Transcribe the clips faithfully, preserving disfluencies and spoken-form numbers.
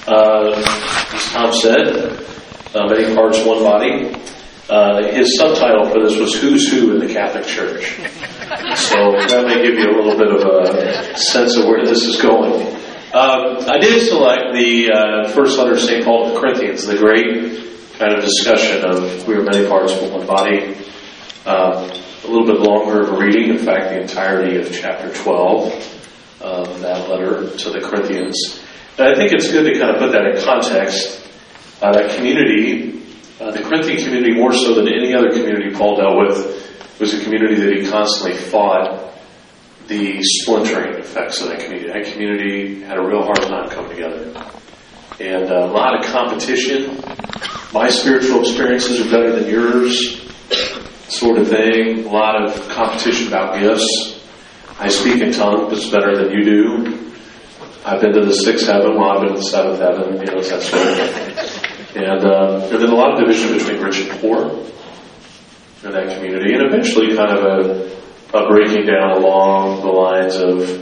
Uh, as Tom said, uh, many parts, one body. Uh, his subtitle for this was Who's Who in the Catholic Church. So that may give you a little bit of a sense of where this is going. Um, I did select the uh, first letter of Saint Paul to the Corinthians, the great kind of discussion of we are many parts but one body. Um, a little bit longer of a reading, in fact the entirety of chapter twelve of that letter to the Corinthians. And I think it's good to kind of put that in context. Uh, that community, uh, the Corinthian community, more so than any other community Paul dealt with, was a community that he constantly fought the splintering effects of that community. That community had a real hard time coming together. And uh, a lot of competition. My spiritual experiences are better than yours, sort of thing. A lot of competition about gifts. I speak in tongues better than you do. I've been to the sixth heaven, well, I've been to the seventh heaven, you know, that sort of thing. And, um, and then a lot of division between rich and poor in that community, and eventually kind of a, a breaking down along the lines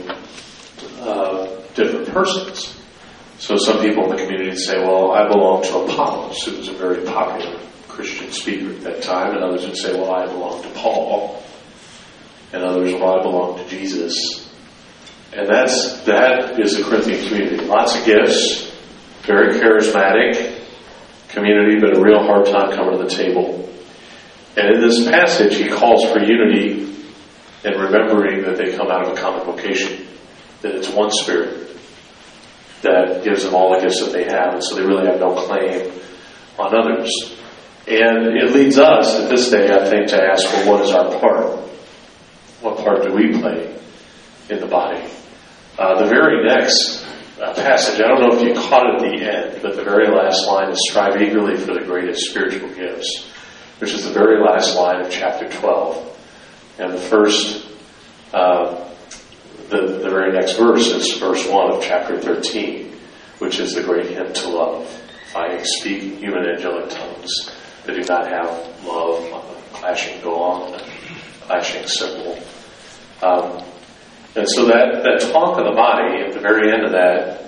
of uh, different persons. So some people in the community say, well, I belong to Apollos, who was a very popular Christian speaker at that time, and others would say, well, I belong to Paul, and others, well, I belong to Jesus. And that's that is the Corinthian community. Lots of gifts, very charismatic community, but a real hard time coming to the table. And in this passage, he calls for unity and remembering that they come out of a common vocation, that it's one Spirit that gives them all the gifts that they have, and so they really have no claim on others. And it leads us at this day, I think, to ask, well, what is our part? What part do we play in the body? Uh, the very next uh, passage, I don't know if you caught it at the end, but the very last line is strive eagerly for the greatest spiritual gifts, which is the very last line of chapter twelve. And the first, uh, the, the very next verse is verse one of chapter thirteen, which is the great hymn to love. If I speak human angelic tongues that do not have love, a clashing gong, a clashing cymbal. Um, And so that, that talk of the body, at the very end of that,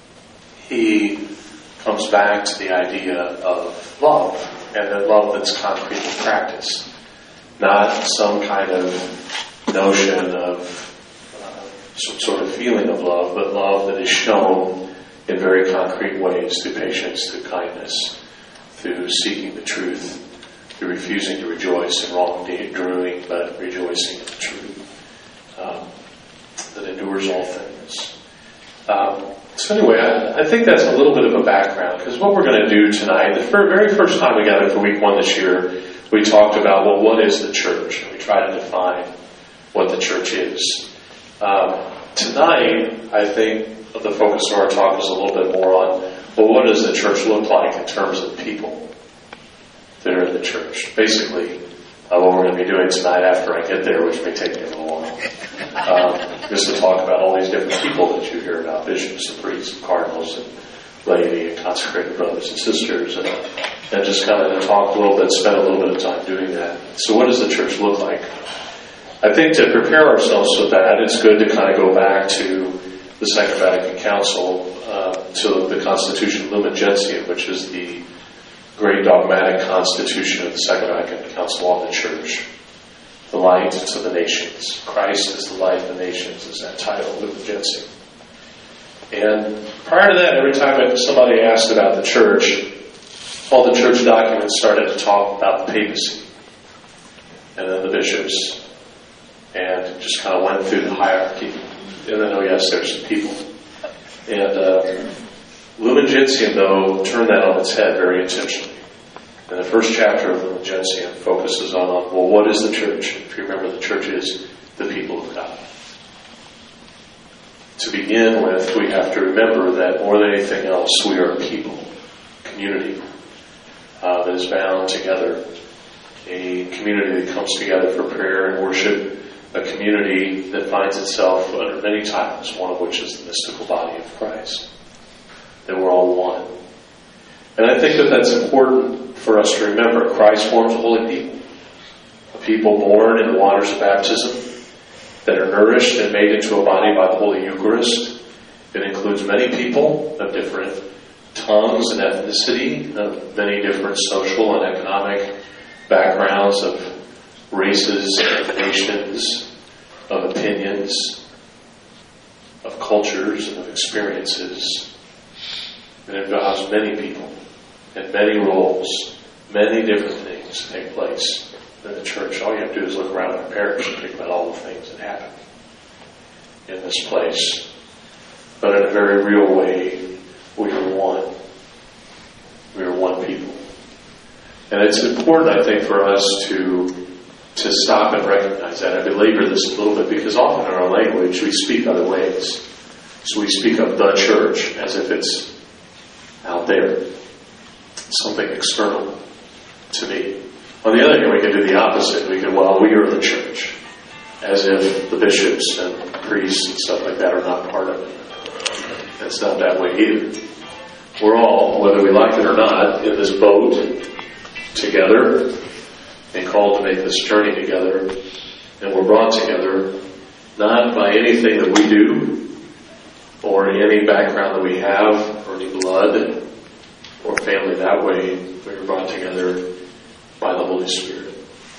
he comes back to the idea of love, and that love that's concrete in practice. Not some kind of notion of uh, some sort of feeling of love, but love that is shown in very concrete ways, through patience, through kindness, through seeking the truth, through refusing to rejoice in wrongdoing, but rejoicing in the truth. Um, that endures all things. Um, so anyway, I, I think that's a little bit of a background, because what we're going to do tonight, the very first time we gathered for week one this year, we talked about, well, what is the church? And we try to define what the church is. Um, tonight, I think the focus of our talk is a little bit more on, well, what does the church look like in terms of the people that are in the church? Basically, Uh, what we're going to be doing tonight after I get there, which may take me a little while, um, just to talk about all these different people that you hear about, bishops and priests and cardinals and laity and consecrated brothers and sisters, and, and just kind of talk a little bit, spend a little bit of time doing that. So what does the church look like? I think to prepare ourselves for that, it's good to kind of go back to the Second Vatican Council, uh, to the Constitution Lumen Gentium, which is the great dogmatic constitution of the Second Vatican Council on the Church. The light to the nations. Christ is the light of the nations, is that title, Lumen Gentium. And prior to that, every time somebody asked about the church, all the church documents started to talk about the papacy, and then the bishops, and just kind of went through the hierarchy. And then, oh yes, there's some people. And uh, Lumen Gentium, though, turned that on its head very intentionally. And the first chapter of Lumen Gentium focuses on, well, what is the church? If you remember, the church is the people of God. To begin with, we have to remember that more than anything else, we are a people, community uh, that is bound together. A community that comes together for prayer and worship. A community that finds itself under many titles, one of which is the mystical body of Christ. That we're all one. And I think that that's important for us to remember. Christ forms a holy people. A people born in the waters of baptism that are nourished and made into a body by the Holy Eucharist. It includes many people of different tongues and ethnicity, of many different social and economic backgrounds, of races, of nations, of opinions, of cultures, and of experiences. It involves many people and many roles, many different things take place in the church. All you have to do is look around our parish and think about all the things that happen in this place. But in a very real way, we are one. We are one people. And it's important, I think, for us to to stop and recognize that. I belabor this a little bit because often in our language we speak other ways. So we speak of the church as if it's out there, something external to me. On the other hand, we can do the opposite. We can, well, we are the church, as if the bishops and priests and stuff like that are not part of it. It's not that way either. We're all, whether we like it or not, in this boat together and called to make this journey together. And we're brought together not by anything that we do or any background that we have or any blood or family that way. We were brought together by the Holy Spirit.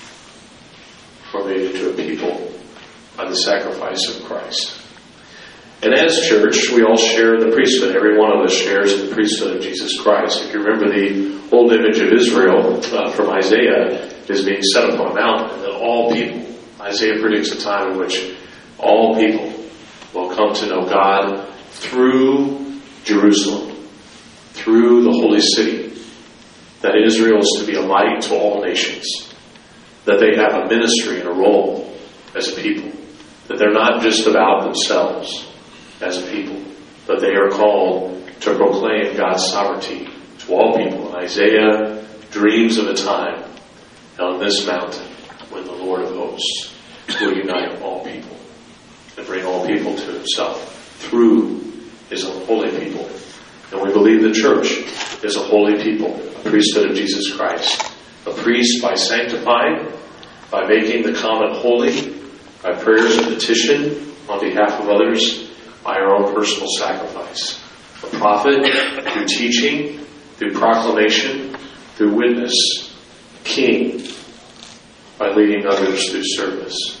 We're made into a people by the sacrifice of Christ. And as church, we all share the priesthood. Every one of us shares the priesthood of Jesus Christ. If you remember the old image of Israel uh, from Isaiah is being set upon a mountain, and that all people, Isaiah predicts a time in which all people will come to know God through Jerusalem, through the holy city, that Israel is to be a light to all nations, that they have a ministry and a role as a people, that they're not just about themselves as a people, but they are called to proclaim God's sovereignty to all people. And Isaiah dreams of a time on this mountain when the Lord of hosts will unite all people and bring all people to himself through his own holy people. And we believe the church is a holy people, a priesthood of Jesus Christ, a priest by sanctifying, by making the common holy, by prayers of petition on behalf of others, by our own personal sacrifice. A prophet through teaching, through proclamation, through witness. King by leading others through service.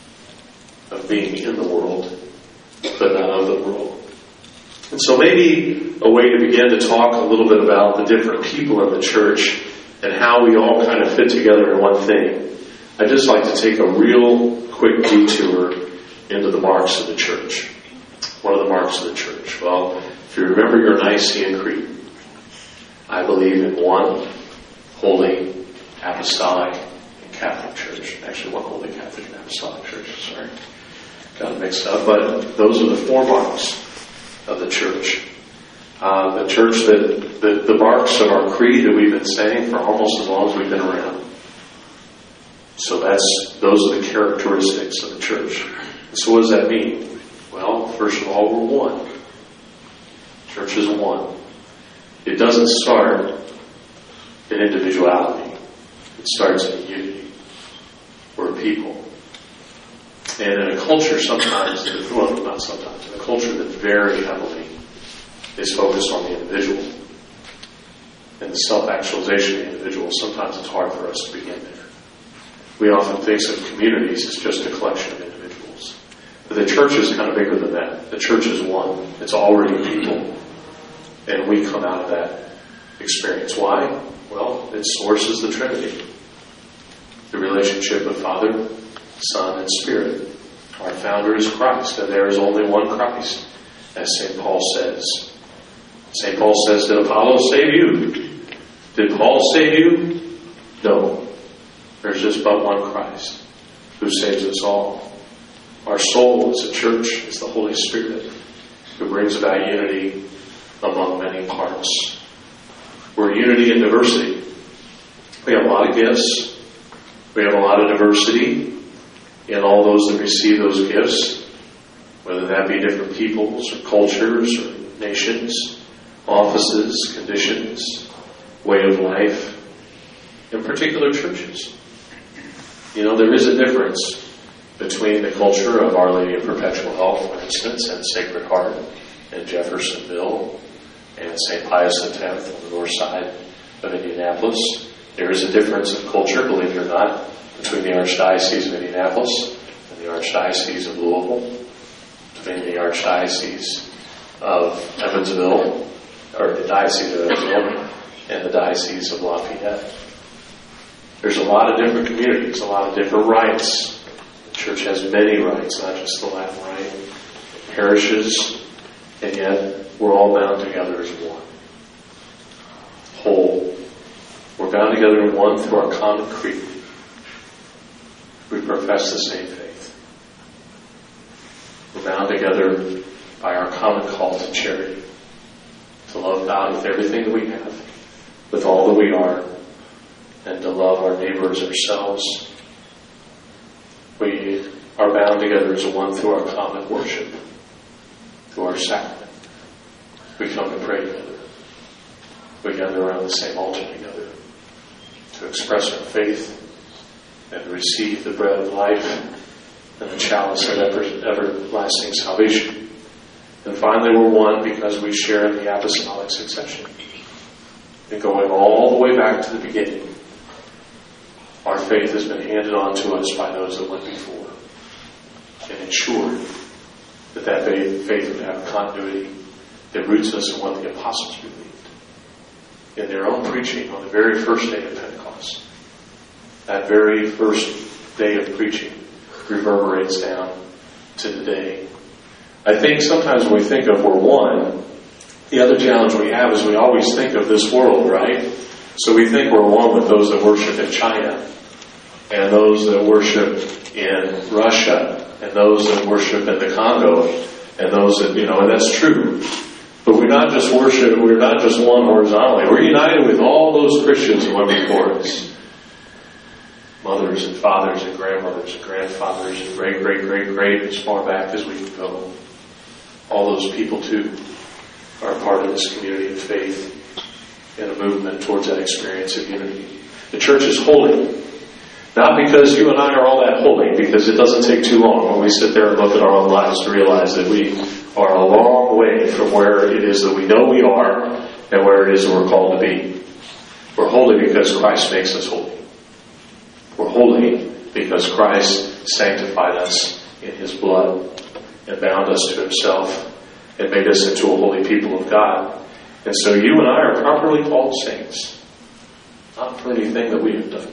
Of being in the world, but not of the world. And so maybe a way to begin to talk a little bit about the different people in the church and how we all kind of fit together in one thing. I'd just like to take a real quick detour into the marks of the church. What are the marks of the church? Well, if you remember your Nicene Creed, I believe in one holy, apostolic, and Catholic church. Actually, one holy, Catholic, and apostolic church. Sorry. Got it mixed up. But those are the four marks of the church. Uh, the church that, the, the marks of our creed that we've been saying for almost as long as we've been around. So that's those are the characteristics of the church. So what does that mean? Well, first of all, we're one. Church is one. It doesn't start in individuality. It starts in unity. We're a people. And in a culture sometimes, well, not sometimes, in a culture that very heavily is focused on the individual and the self-actualization of the individual, sometimes it's hard for us to begin there. We often think of communities as just a collection of individuals. But the church is kind of bigger than that. The church is one. It's already people. And we come out of that experience. Why? Well, its source is the Trinity. The relationship of Father, Son, and Spirit. Our founder is Christ, and there is only one Christ, as Saint Paul says. Saint Paul says, did Apollo save you? Did Paul save you? No. There's just but one Christ who saves us all. Our soul as a church is the Holy Spirit who brings about unity among many parts. We're unity in diversity. We have a lot of gifts. We have a lot of diversity in all those that receive those gifts, whether that be different peoples or cultures or nations, offices, conditions, way of life, in particular churches. You know, there is a difference between the culture of Our Lady of Perpetual Help, for instance, and Sacred Heart and Jeffersonville and Saint Pius the tenth on the north side of Indianapolis. There is a difference of culture, believe it or not, between the Archdiocese of Indianapolis and the Archdiocese of Louisville, between the Archdiocese of Evansville, or the Diocese of Evansville, and the Diocese of Lafayette. There's a lot of different communities, a lot of different rites. The church has many rites, not just the Latin rite, parishes, and yet we're all bound together as one. Whole. We're bound together in one through our common creed. We profess the same faith. We're bound together by our common call to charity, to love God with everything that we have, with all that we are, and to love our neighbors ourselves. We are bound together as one through our common worship, through our sacrament. We come to pray together. We gather around the same altar together to express our faith and to receive the bread of life and the chalice of ever, everlasting salvation. And finally, we're one because we share in the apostolic succession. And going all the way back to the beginning, our faith has been handed on to us by those that went before and ensured that that faith, faith would have continuity that roots us in what the apostles believed in their own preaching on the very first day of Pentecost. That very first day of preaching reverberates down to today. I think sometimes when we think of we're one, the other challenge we have is we always think of this world, right? So we think we're one with those that worship in China, and those that worship in Russia, and those that worship in the Congo, and those that, you know, and that's true. But we're not just worship, we're not just one horizontally. We're united with all those Christians who went before us. Mothers and fathers and grandmothers and grandfathers and great, great, great, great, as far back as we can go. All those people too are a part of this community of faith and a movement towards that experience of unity. The church is holy. Not because you and I are all that holy, because it doesn't take too long when we sit there and look at our own lives to realize that we are a long way from where it is that we know we are and where it is that we're called to be. We're holy because Christ makes us holy. We're holy because Christ sanctified us in His blood and bound us to Himself and made us into a holy people of God. And so you and I are properly called saints, not for anything that we have done,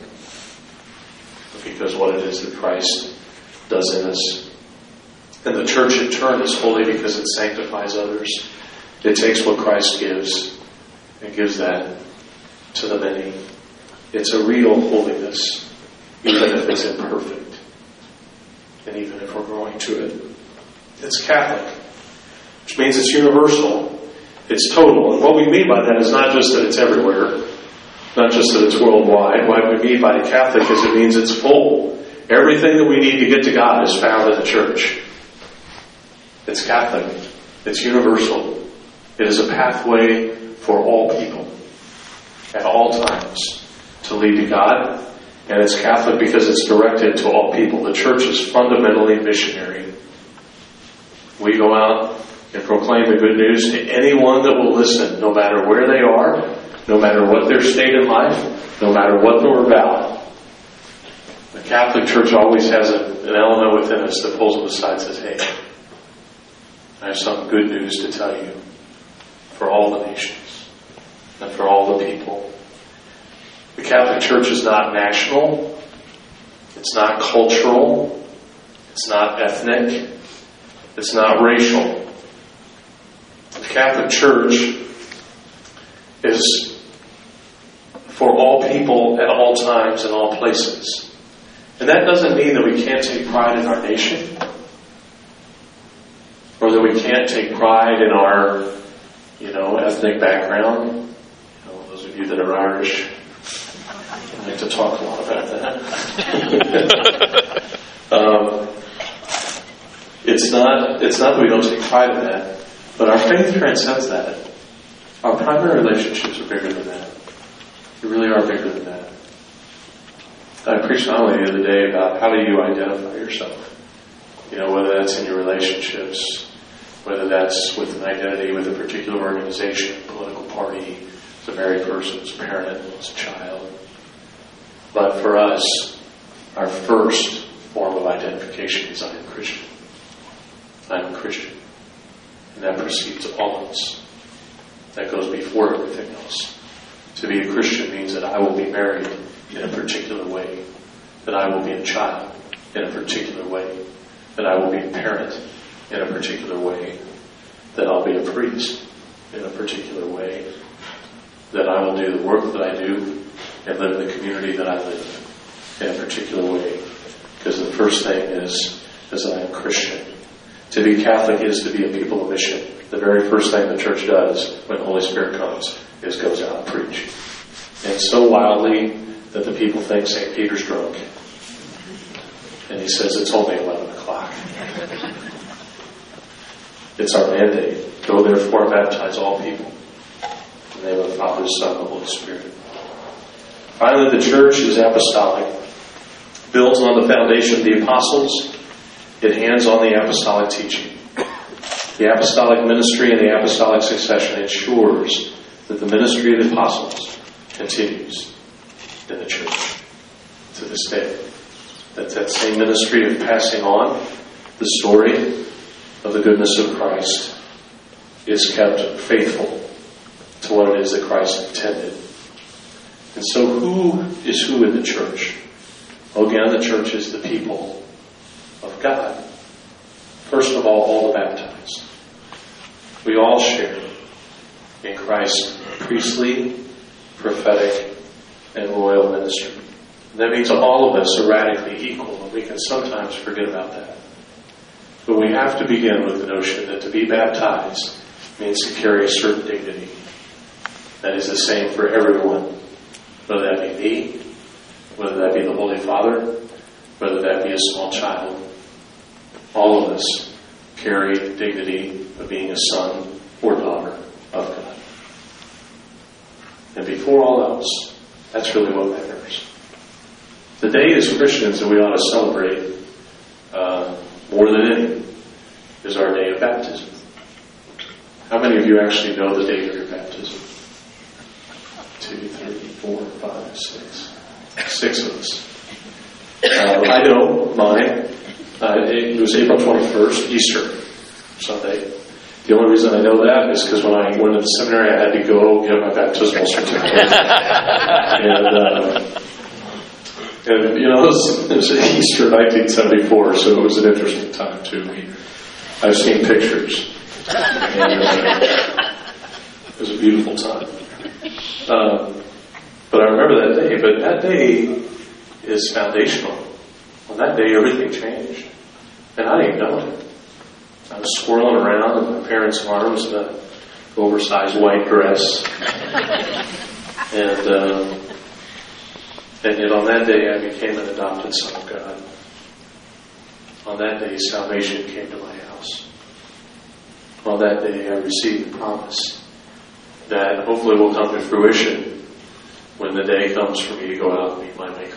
but because what it is that Christ does in us. And the church in turn is holy because it sanctifies others. It takes what Christ gives and gives that to the many. It's a real holiness, even if it's imperfect, and even if we're growing to it. It's Catholic, which means it's universal. It's total. And what we mean by that is not just that it's everywhere, not just that it's worldwide. What we mean by Catholic is it means it's full. Everything that we need to get to God is found in the church. It's Catholic. It's universal. It is a pathway for all people at all times to lead to God. And it's Catholic because it's directed to all people. The church is fundamentally missionary. We go out and proclaim the good news to anyone that will listen, no matter where they are, no matter what their state in life, no matter what they're about. The Catholic Church always has a, an element within us that pulls them aside and says, hey, I have some good news to tell you for all the nations and for all the people. The Catholic Church is not national. It's not cultural. It's not ethnic. It's not racial. The Catholic Church is for all people at all times and all places. And that doesn't mean that we can't take pride in our nation, or that we can't take pride in our, you know, ethnic background. You know, those of you that are Irish, I like to talk a lot about that. um, it's not. It's not that we don't take pride in that, but our faith transcends that. Our primary relationships are bigger than that. They really are bigger than that. I preached not only the other day about how do you identify yourself. You know, whether that's in your relationships whether that's with an identity with a particular organization, political party, as a married person, as a parent, as a child. But for us, our first form of identification is I am Christian. I am a Christian. And that precedes all of us. That goes before everything else. To be a Christian means that I will be married in a particular way, that I will be a child in a particular way, that I will be a parent in a particular way, that I'll be a priest in a particular way, that I will do the work that I do and live in the community that I live in a particular way. Because the first thing is, is that I am Christian. To be Catholic is to be a people of mission. The very first thing the church does when the Holy Spirit comes is goes out and preach. And so wildly that the people think Saint Peter's drunk. And he says it's only eleven o'clock. It's our mandate. Go therefore and baptize all people. In the name of the Father, Son, and the Holy Spirit. Finally, the church is apostolic. Builds on the foundation of the apostles. It hands on the apostolic teaching. The apostolic ministry and the apostolic succession ensures that the ministry of the apostles continues in the church to this day. That that same ministry of passing on the story of the goodness of Christ is kept faithful to what it is that Christ intended. And so who is who in the church? Well, again, the church is the people of God. First of all, all the baptized. We all share in Christ's priestly, prophetic, and royal ministry. That means all of us are radically equal, and we can sometimes forget about that. But we have to begin with the notion that to be baptized means to carry a certain dignity. That is the same for everyone, whether that be me, whether that be the Holy Father, whether that be a small child. All of us carry the dignity of being a son or daughter of God. And before all else, that's really what matters. The day as Christians that we ought to celebrate uh, more than any is our day of baptism. How many of you actually know the date of your baptism? Two, three, four, five, six. Six of us. Uh, I know mine. Uh, it was April twenty-first, Easter Sunday. The only reason I know that is because when I went to the seminary, I had to go get my baptismal certificate. and, uh, and, you know, it was, it was Easter nineteen seventy-four, so it was an interesting time, too. I've seen pictures. And, uh, it was a beautiful time. Um, but I remember that day. But that day is foundational. On that day, everything changed. And I didn't know it. I was swirling around in my parents' arms in an oversized white dress. and, um, and yet on that day, I became an adopted son of God. On that day, salvation came to my house. On that day, I received the promise that hopefully will come to fruition when the day comes for me to go out and meet my Maker.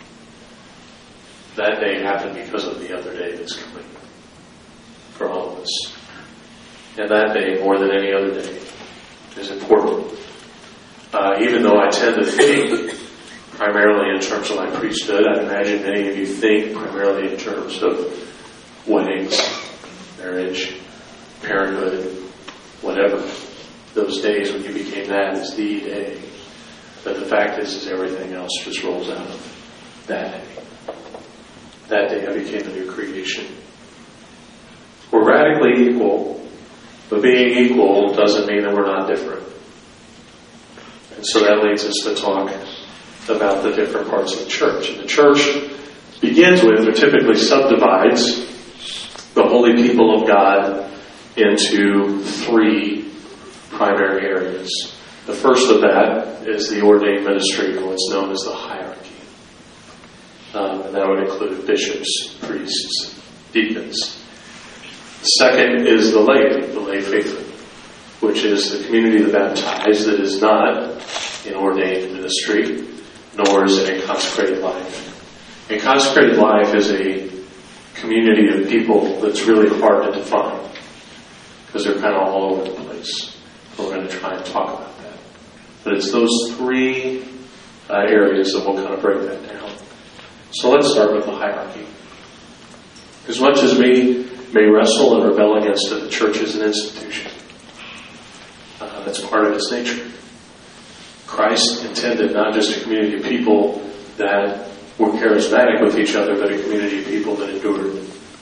That day happened because of the other day that's coming for all of us. And that day, more than any other day, is important. Uh, even though I tend to think primarily in terms of my priesthood, I imagine many of you think primarily in terms of weddings, marriage, parenthood, whatever. Those days when you became that is the day. But the fact is, is everything else just rolls out of that day. That day I became a new creation. We're radically equal, but being equal doesn't mean that we're not different. And so that leads us to talk about the different parts of the church. And the church begins with, or typically subdivides, the holy people of God into three primary areas. The first of that is the ordained ministry, or what's known as the hierarchy. Um, and that would include bishops, priests, deacons. The second is the laity, the lay faithful, which is the community of the baptized that is not in ordained ministry, nor is it a consecrated life. A consecrated life is a community of people that's really hard to define. because they're kind of all over the place. We're going to try and talk about that. But it's those three uh, areas that we'll kind of break that down. So let's start with the hierarchy. As much as we may wrestle and rebel against it, the church is an institution. Uh, that's part of its nature. Christ intended not just a community of people that were charismatic with each other, but a community of people that endured.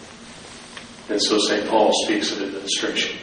And so Saint Paul speaks of administration,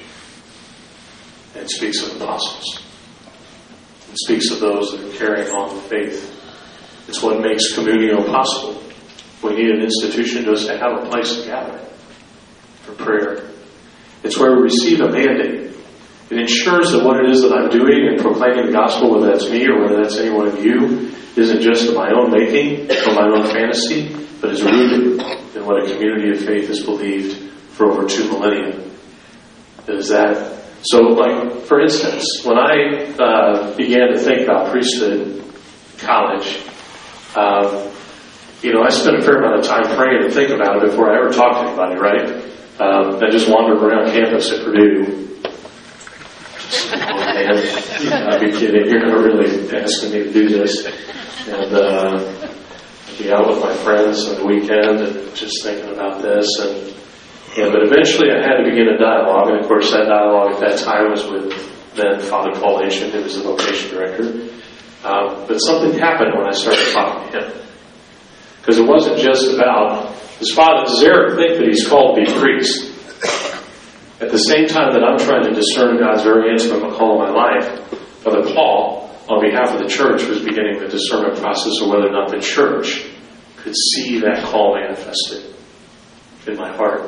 and speaks of apostles, and speaks of those that are carrying on the faith. It's what makes communio possible. We need an institution just to have a place to gather for prayer. It's where we receive a mandate. It ensures that what it is that I'm doing and proclaiming the gospel, whether that's me or whether that's any one of you, isn't just of my own making or my own fantasy, but is rooted in what a community of faith has believed for over two millennia. It is that. So, like, for instance, when I uh, began to think about priesthood in college, um, you know, I spent a fair amount of time praying and thinking about it before I ever talked to anybody, right? Um, I just wandered around campus at Purdue. Just, oh man, I'd be kidding. You're not really asking me to do this. And uh, I'd be out with my friends on the weekend and just thinking about this. And yeah, but eventually I had to begin a dialogue. And of course, that dialogue at that time was with then Father Paul Ancient, who was the vocation director. Um, but something happened when I started talking to him. Because it wasn't just about, his father, does Eric think that he's called to be priest? At the same time that I'm trying to discern God's very intimate call in my life, Father Paul, on behalf of the church, was beginning the discernment process of whether or not the church could see that call manifested in my heart.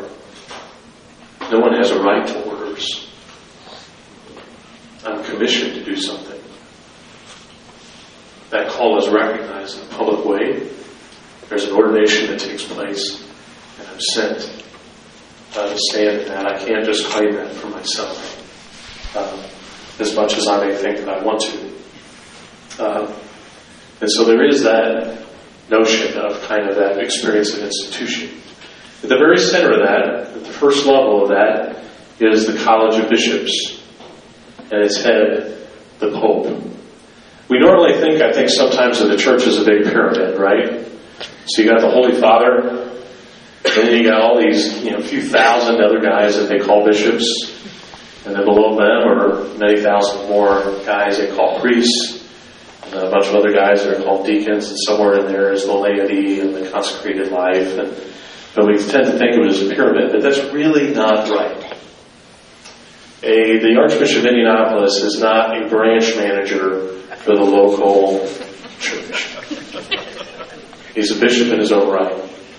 No one has a right to orders. I'm commissioned to do something. That call is recognized in a public way. There's an ordination that takes place, and I'm sent uh, to stand in that. I can't just claim that for myself, um, as much as I may think that I want to. Um, and so there is that notion of kind of that experience of institution. At the very center of that, at the first level of that, is the College of Bishops, and its head, the Pope. We normally think, I think sometimes of the church as a big pyramid, right? So you got the Holy Father, and then you got all these, you know, few thousand other guys that they call bishops, and then below them are many thousand more guys they call priests, and then a bunch of other guys that are called deacons, and somewhere in there is the laity and the consecrated life. And but we tend to think of it as a pyramid, but that's really not right. A, the Archbishop of Indianapolis is not a branch manager for the local church. He's a bishop in his own right.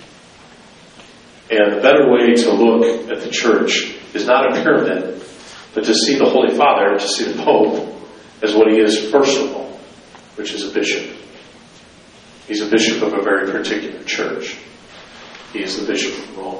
And the better way to look at the church is not a pyramid, but to see the Holy Father, to see the Pope, as what he is first of all, which is a bishop. He's a bishop of a very particular church. He is the Bishop of Rome.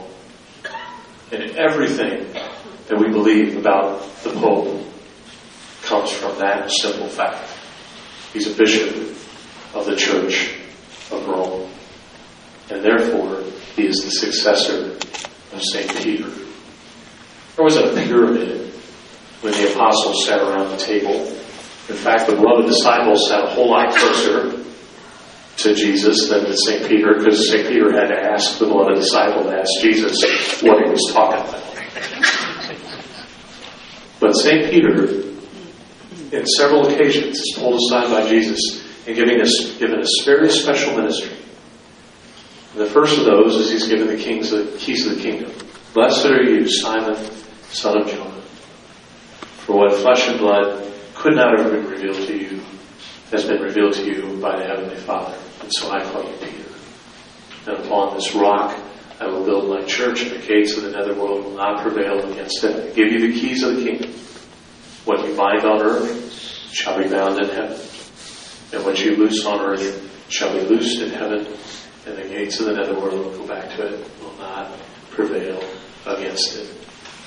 And everything that we believe about the Pope comes from that simple fact. He's a bishop of the Church of Rome. And therefore, he is the successor of Saint Peter. There was a pyramid when the apostles sat around the table. In fact, the beloved disciples sat a whole lot closer to Jesus than to Saint Peter, because Saint Peter had to ask the beloved disciple to ask Jesus what he was talking about. But Saint Peter, in several occasions, is pulled aside by Jesus and giving us given a very special ministry. And the first of those is he's given the kings the keys of the kingdom. Blessed are you, Simon, son of Jonah, for what flesh and blood could not have been revealed to you has been revealed to you by the Heavenly Father. And so I call you Peter. And upon this rock I will build my church, and the gates of the netherworld will not prevail against it. I give you the keys of the kingdom. What you bind on earth shall be bound in heaven, and what you loose on earth shall be loosed in heaven, and the gates of the netherworld will go back to it, will not prevail against it.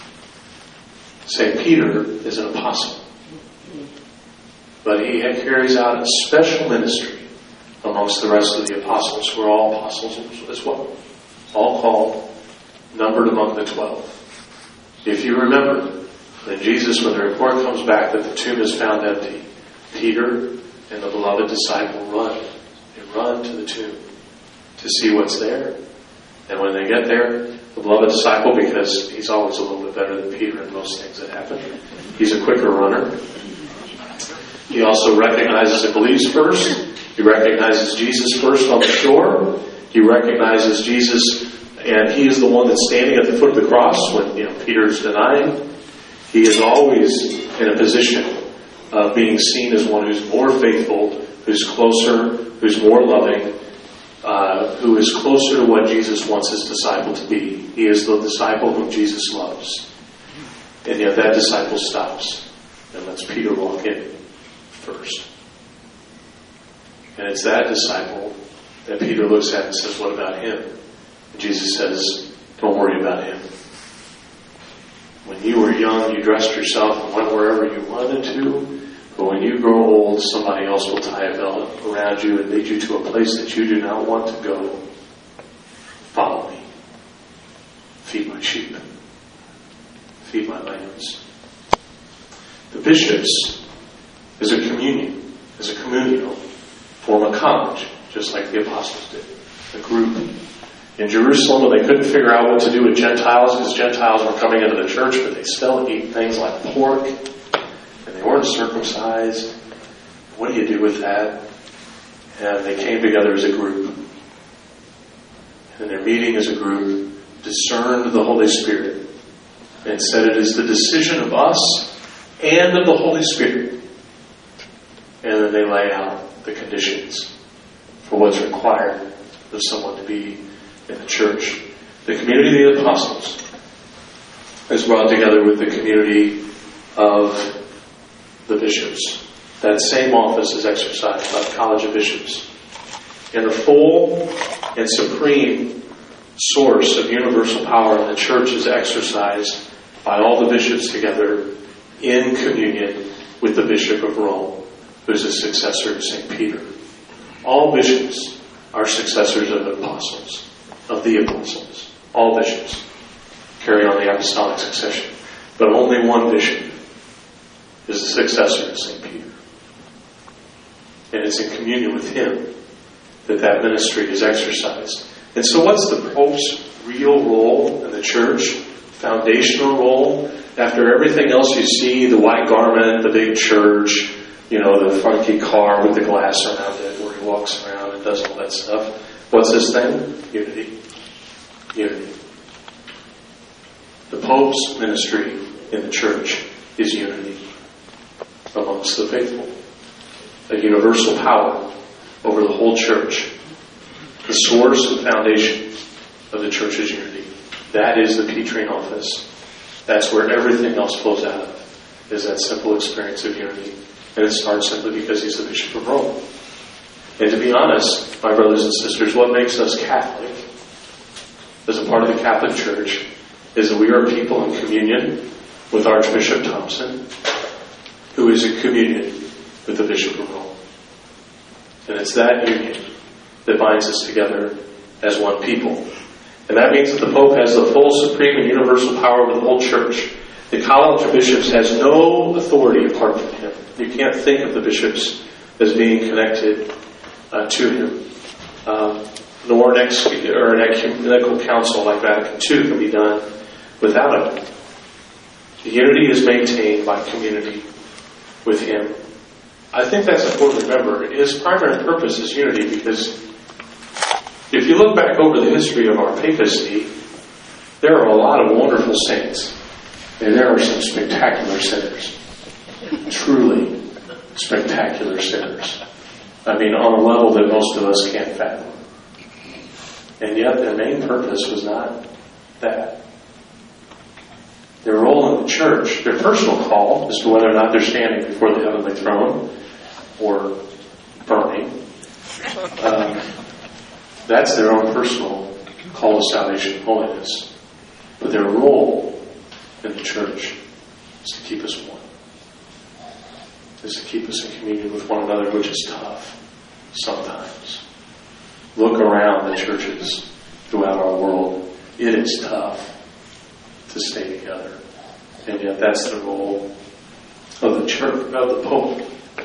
Saint Peter is an apostle, but he carries out a special ministry amongst the rest of the apostles, who are all apostles as well, all called, numbered among the twelve. If you remember, Then Jesus, when the report comes back that the tomb is found empty, Peter and the beloved disciple run. They run to the tomb to see what's there. And when they get there, the beloved disciple, because he's always a little bit better than Peter in most things that happen, he's a quicker runner. He also recognizes and believes first. He recognizes Jesus first on the shore. He recognizes Jesus, and he is the one that's standing at the foot of the cross when, you know, Peter's denying. He is always in a position of being seen as one who's more faithful, who's closer, who's more loving, uh, who is closer to what Jesus wants his disciple to be. He is the disciple whom Jesus loves. And yet that disciple stops and lets Peter walk in first. And it's that disciple that Peter looks at and says, what about him? And Jesus says, don't worry about him. When you were young, you dressed yourself and went wherever you wanted to. But when you grow old, somebody else will tie a belt around you and lead you to a place that you do not want to go. Follow me. Feed my sheep. Feed my lambs. The bishops, as a communion, as a communio, form a college, just like the apostles did. A group. In Jerusalem, when they couldn't figure out what to do with Gentiles, because Gentiles were coming into the church, but they still eat things like pork, and they weren't circumcised. What do you do with that? And they came together as a group. And in their meeting as a group, discerned the Holy Spirit, and said it is the decision of us and of the Holy Spirit. And then they lay out the conditions for what's required of someone to be in the church. The community of the apostles is brought together with the community of the bishops. That same office is exercised by the College of Bishops. And the full and supreme source of universal power in the church is exercised by all the bishops together in communion with the Bishop of Rome, who is a successor of Saint Peter. All bishops are successors of the apostles, of the apostles. All bishops carry on the apostolic succession. But only one bishop is the successor of Saint Peter. And it's in communion with him that that ministry is exercised. And so what's the Pope's real role in the church? Foundational role? After everything else you see, the white garment, the big church, you know, the funky car with the glass around it where he walks around and does all that stuff. What's this thing? Unity. Unity. The Pope's ministry in the church is unity amongst the faithful. A universal power over the whole church. The source and foundation of the church's unity. That is the Petrine office. That's where everything else flows out of, is that simple experience of unity. And it starts simply because he's the Bishop of Rome. And to be honest, my brothers and sisters, what makes us Catholic, as a part of the Catholic Church, is that we are people in communion with Archbishop Thompson, who is in communion with the Bishop of Rome. And it's that union that binds us together as one people. And that means that the Pope has the full, supreme, and universal power over the whole church. The College of Bishops has no authority apart from him. You can't think of the bishops as being connected uh, to him. Um, nor an, ex- or an ecumenical council like Vatican Two can be done without him. The unity is maintained by community with him. I think that's important to remember. His primary purpose is unity because if you look back over the history of our papacy, there are a lot of wonderful saints. And there are some spectacular sinners. Truly spectacular sinners. I mean, on a level that most of us can't fathom. And yet their main purpose was not that. Their role in the church, their personal call as to whether or not they're standing before the heavenly throne or burning, um, that's their own personal call to salvation and holiness. But their role in the church is to keep us one. Is to keep us in communion with one another, which is tough sometimes. Look around the churches throughout our world. It is tough to stay together And yet that's the role of the church, of the Pope.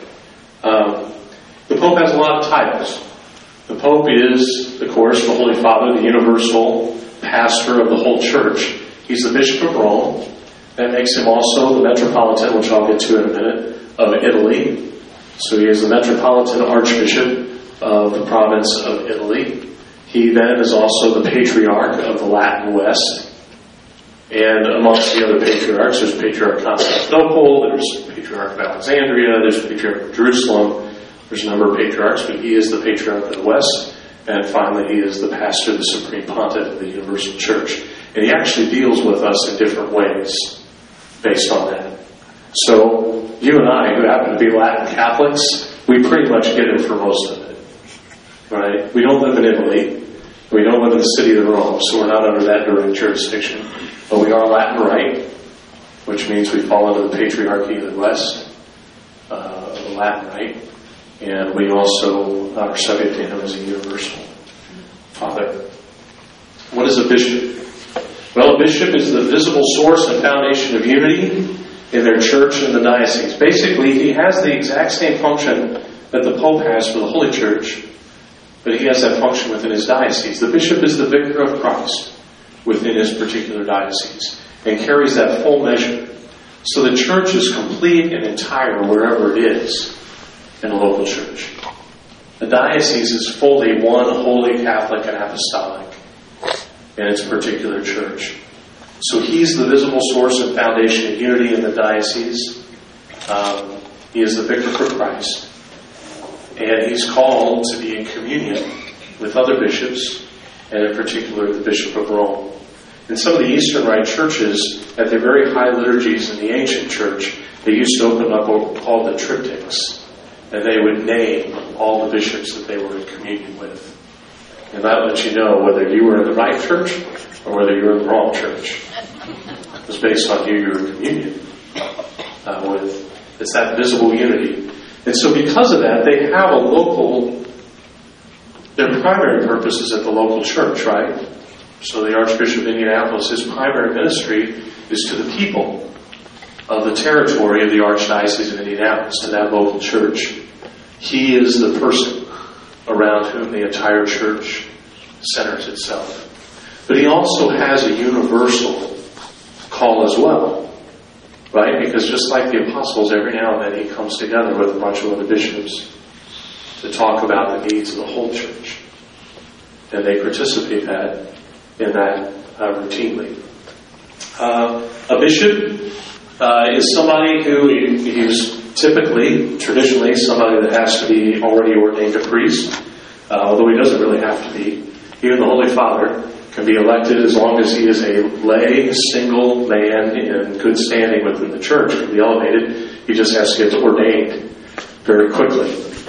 Um, the Pope has a lot of titles. The Pope is, of course, the Holy Father, the universal pastor of the whole church. He's the Bishop of Rome. That makes him also the Metropolitan, which I'll get to in a minute, of Italy. So he is the Metropolitan Archbishop of the province of Italy. He then is also the Patriarch of the Latin West. And amongst the other patriarchs, there's Patriarch of Constantinople, there's Patriarch of Alexandria, there's Patriarch of Jerusalem. There's a number of patriarchs, but he is the Patriarch of the West. And finally, he is the pastor, the Supreme Pontiff of the Universal Church. And he actually deals with us in different ways based on that. So, you and I, who happen to be Latin Catholics, we pretty much get it for most of it. Right? We don't live in Italy. We don't live in the city of Rome, so we're not under that direct jurisdiction. But we are Latin Rite, which means we fall under the Patriarchy of the West, uh, the Latin Rite. And we also are subject to him as a universal Father. What is a bishop? Well, a bishop is the visible source and foundation of unity in their church and the diocese. Basically, he has the exact same function that the Pope has for the Holy Church, but he has that function within his diocese. The bishop is the vicar of Christ within his particular diocese and carries that full measure. So the church is complete and entire wherever it is in a local church. The diocese is fully one holy Catholic and apostolic in its particular church. So he's the visible source and foundation of unity in the diocese. Um, he is the vicar for Christ. And he's called to be in communion with other bishops, and in particular the Bishop of Rome. In some of the Eastern Rite churches, at their very high liturgies in the ancient church, they used to open up what were called the triptychs. And they would name all the bishops that they were in communion with. And that lets you know whether you were in the right church or whether you were in the wrong church. It was based on who you were in communion uh, with. It's that visible unity. And so because of that, they have a local, their primary purpose is at the local church, right? So the Archbishop of Indianapolis, his primary ministry is to the people of the territory of the Archdiocese of Indianapolis, to that local church. He is the person around whom the entire church centers itself. But he also has a universal call as well, right? Because just like the apostles, every now and then he comes together with a bunch of other bishops to talk about the needs of the whole church. And they participate that, in that uh, routinely. Uh, a bishop uh, is somebody who is typically, traditionally, somebody that has to be already ordained a priest, uh, although he doesn't really have to be. Even the Holy Father can be elected as long as he is a lay, single man in good standing within the church, can be elevated. He just has to get ordained very quickly.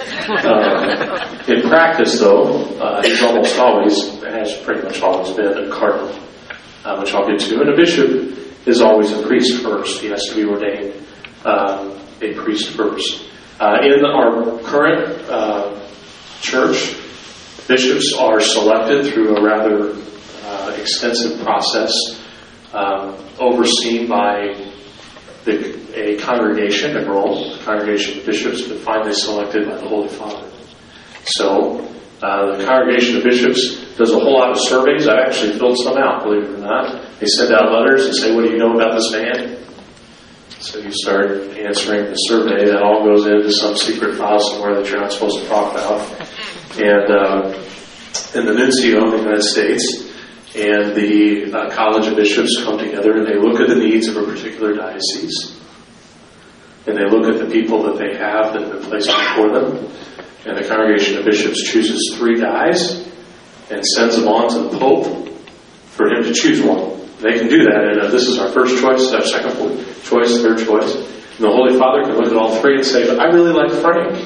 Uh, in practice, though, uh, he's almost always, has pretty much always been a cardinal, uh, which I'll get to. And a bishop is always a priest first. He has to be ordained uh, a priest first. Uh, in our current uh, church, bishops are selected through a rather uh, extensive process, um, overseen by the, a congregation in Rome, a congregation of bishops, but finally selected by the Holy Father. So, uh, the congregation of bishops does a whole lot of surveys. I've actually filled some out, believe it or not. They send out letters and say, what do you know about this man? So you start answering the survey. That all goes into some secret file somewhere that you're not supposed to talk about. And, uh, and the nuncio in the United States and the uh, College of Bishops come together and they look at the needs of a particular diocese. And they look at the people that they have that have been placed before them. And the Congregation of Bishops chooses three guys and sends them on to the Pope for him to choose one. They can do that, and uh, this is our first choice, our second choice, third choice. And the Holy Father can look at all three and say, I really like Frank.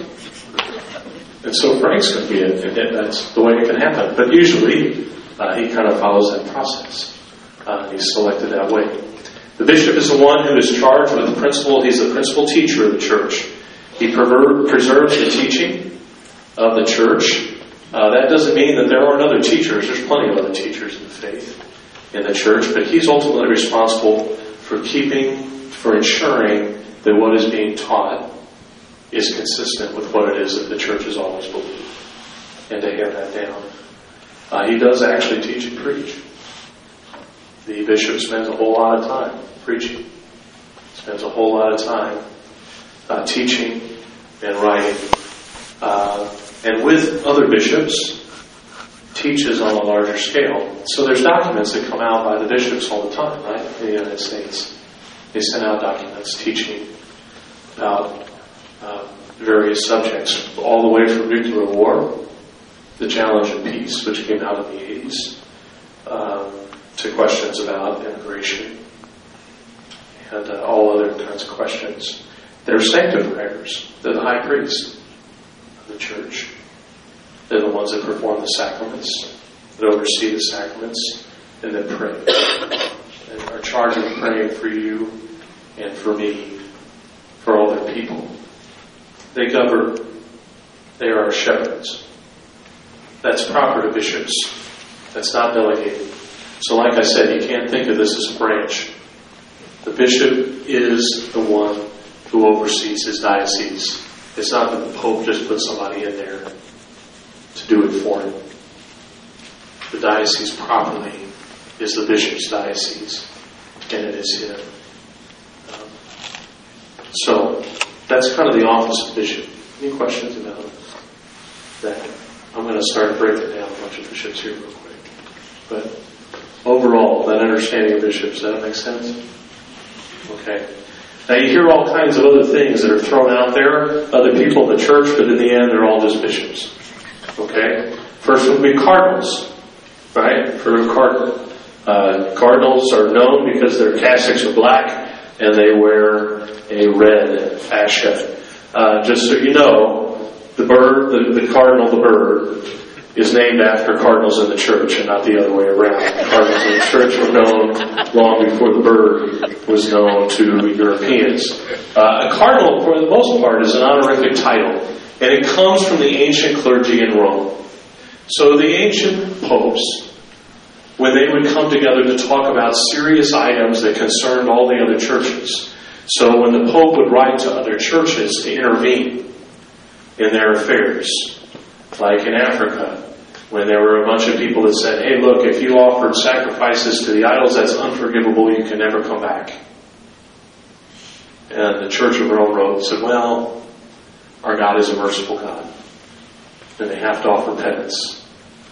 And so Frank's going to be it, and that's the way it can happen. But usually, uh, he kind of follows that process. Uh, he's selected that way. The bishop is the one who is charged with the principal. He's the principal teacher of the church. He prever- preserves the teaching of the church. Uh, that doesn't mean that there aren't other teachers. There's plenty of other teachers in the faith in the church, but he's ultimately responsible for keeping for ensuring that what is being taught is consistent with what it is that the church has always believed, and to hand that down. Uh, he does actually teach and preach. The bishop spends a whole lot of time preaching, spends a whole lot of time uh, teaching and writing, uh, and with other bishops, teaches on a larger scale. So there's documents that come out by the bishops all the time, right, in the United States. They send out documents teaching about uh, various subjects, all the way from nuclear war, the challenge of peace, which came out in the eighties, um, to questions about immigration and uh, all other kinds of questions. They're sanctifiers. They're the high priest of the church. They're the ones that perform the sacraments, that oversee the sacraments, and that pray. And are charged with praying for you and for me, for all their people. They govern. They are our shepherds. That's proper to bishops. That's not delegated. So like I said, you can't think of this as a branch. The bishop is the one who oversees his diocese. It's not that the Pope just put somebody in there to do it for him. The diocese properly is the bishop's diocese, and it is him. Um, so, that's kind of the office of bishop. Any questions about that? I'm going to start breaking down a bunch of bishops here real quick. But overall, that understanding of bishops, does that make sense? Okay. Now you hear all kinds of other things that are thrown out there, other people in the church, but in the end they're all just bishops. Okay? First would be cardinals, right? For a cardinal. Uh, cardinals are known because their cassocks are black and they wear a red fascia. Uh, just so you know, the bird, the, the cardinal, the bird, is named after cardinals in the church and not the other way around. Cardinals in the church were known long before the bird was known to Europeans. Uh, a cardinal, for the most part, is an honorific title, and it comes from the ancient clergy in Rome. So the ancient popes, when they would come together to talk about serious items that concerned all the other churches, so when the Pope would write to other churches to intervene in their affairs, like in Africa, when there were a bunch of people that said, hey, look, if you offered sacrifices to the idols, that's unforgivable, you can never come back. And the Church of Rome wrote and said, well, our God is a merciful God, and they have to offer penance.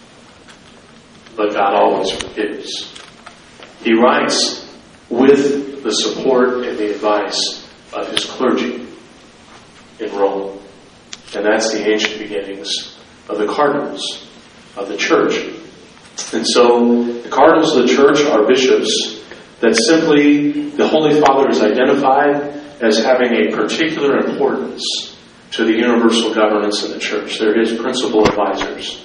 But God always forgives. He writes with the support and the advice of his clergy in Rome. And that's the ancient beginnings of the cardinals of the church. And so the cardinals of the church are bishops that simply the Holy Father is identified as having a particular importance to the universal governance of the church. They're his principal advisors.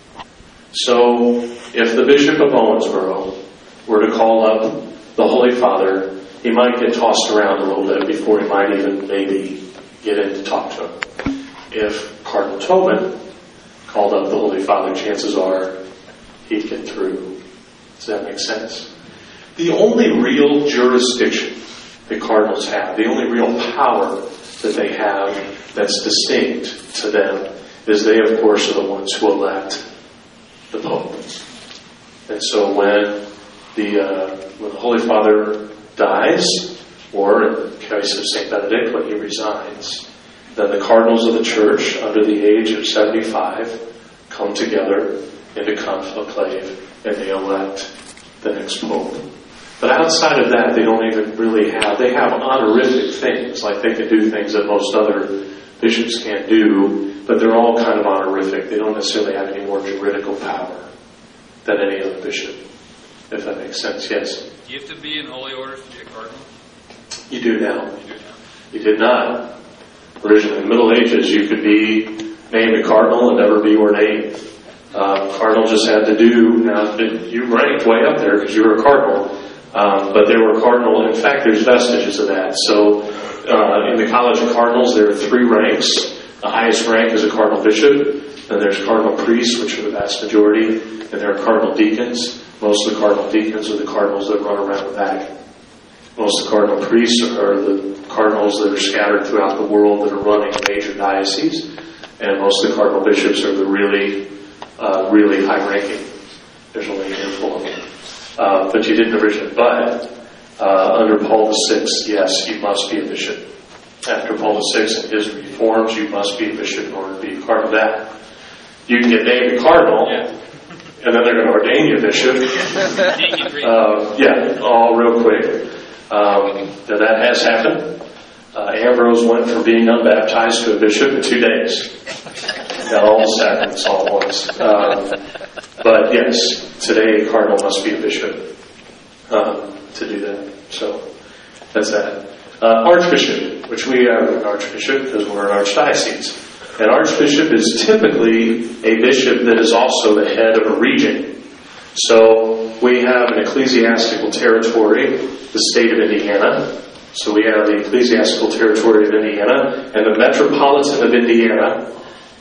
So if the Bishop of Owensboro were to call up the Holy Father, he might get tossed around a little bit before he might even maybe get in to talk to him. If Cardinal Tobin called up the Holy Father, chances are he'd get through. Does that make sense? The only real jurisdiction that cardinals have, the only real power that they have that's distinct to them, is they, of course, are the ones who elect the Pope. And so when the uh, when the Holy Father dies, or in the case of Saint Benedict, when he resigns, then the cardinals of the church, under the age of seventy-five, come together into conclave and they elect the next pope. But outside of that, they don't even really have, they have honorific things, like they can do things that most other bishops can't do, but they're all kind of honorific. They don't necessarily have any more juridical power than any other bishop, if that makes sense. Yes? Do you have to be in holy order to be a cardinal? You do now. You do now. You did not. Originally, in the Middle Ages, you could be named a cardinal and never be ordained. Uh, cardinal just had to do, now you ranked way up there because you were a cardinal, um, but they were cardinal. In fact, there's vestiges of that. So uh, in the College of Cardinals, there are three ranks. The highest rank is a cardinal bishop, then there's cardinal priests, which are the vast majority, and there are cardinal deacons. Most of the cardinal deacons are the cardinals that run around the Vatican. Most of the cardinal priests are the cardinals that are scattered throughout the world that are running major dioceses, and most of the cardinal bishops are the really, uh, really high-ranking. There's only a handful of them. Uh, but you didn't originally. But uh, under Paul the Sixth, yes, you must be a bishop. After Paul the Sixth and his reforms, you must be a bishop in order to be a cardinal. That you can get named a cardinal, yeah. And then they're going to ordain you a bishop. uh, yeah, all real quick. Um, that has happened. Uh, Ambrose went from being unbaptized to a bishop in two days. Got all the sacraments all at once. Um, but yes, today a cardinal must be a bishop um, to do that. So that's that. Uh, Archbishop, which we are an archbishop because we're an archdiocese. An archbishop is typically a bishop that is also the head of a region. So we have an ecclesiastical territory, the state of Indiana. So we have the ecclesiastical territory of Indiana, and the Metropolitan of Indiana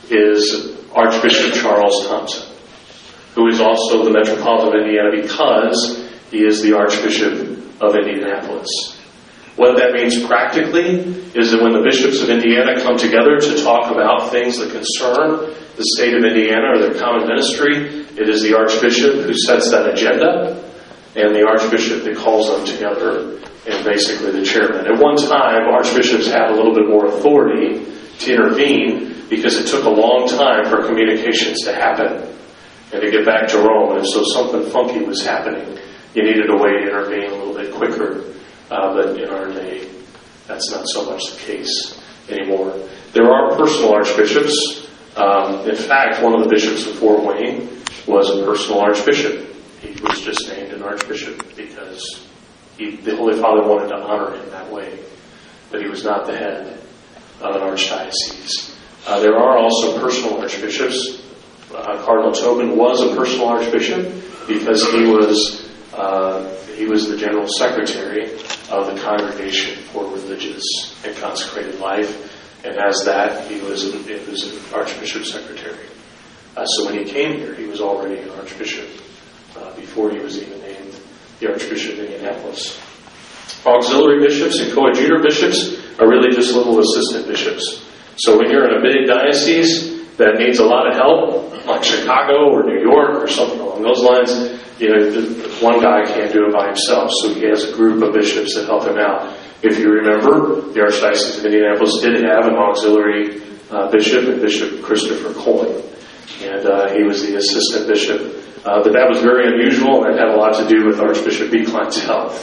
is Archbishop Charles Thompson, who is also the Metropolitan of Indiana because he is the Archbishop of Indianapolis. What that means practically is that when the bishops of Indiana come together to talk about things that concern the state of Indiana or their common ministry, it is the Archbishop who sets that agenda and the Archbishop that calls them together and basically the chairman. At one time, archbishops had a little bit more authority to intervene because it took a long time for communications to happen and to get back to Rome. And so something funky was happening. You needed a way to intervene a little bit quicker. Uh, but in our day, that's not so much the case anymore. There are personal archbishops. Um, in fact, one of the bishops of Fort Wayne was a personal archbishop. He was just named an archbishop because he, the Holy Father wanted to honor him that way. But he was not the head of an archdiocese. Uh, there are also personal archbishops. Uh, Cardinal Tobin was a personal archbishop because he was uh, he was the general secretary of the Congregation for Religious and Consecrated Life, and as that, he was an, he was an archbishop secretary. Uh, so when he came here, he was already an archbishop uh, before he was even named the Archbishop of Indianapolis. Auxiliary bishops and coadjutor bishops are really just little assistant bishops. So when you're in a big diocese that needs a lot of help, like Chicago or New York or something along those lines, you know, one guy can't do it by himself, so he has a group of bishops that help him out. If you remember, the Archdiocese of Indianapolis did have an auxiliary uh, bishop, and Bishop Christopher Coyne, and uh, he was the assistant bishop. Uh, but that was very unusual, and it had a lot to do with Archbishop Beeklein's health.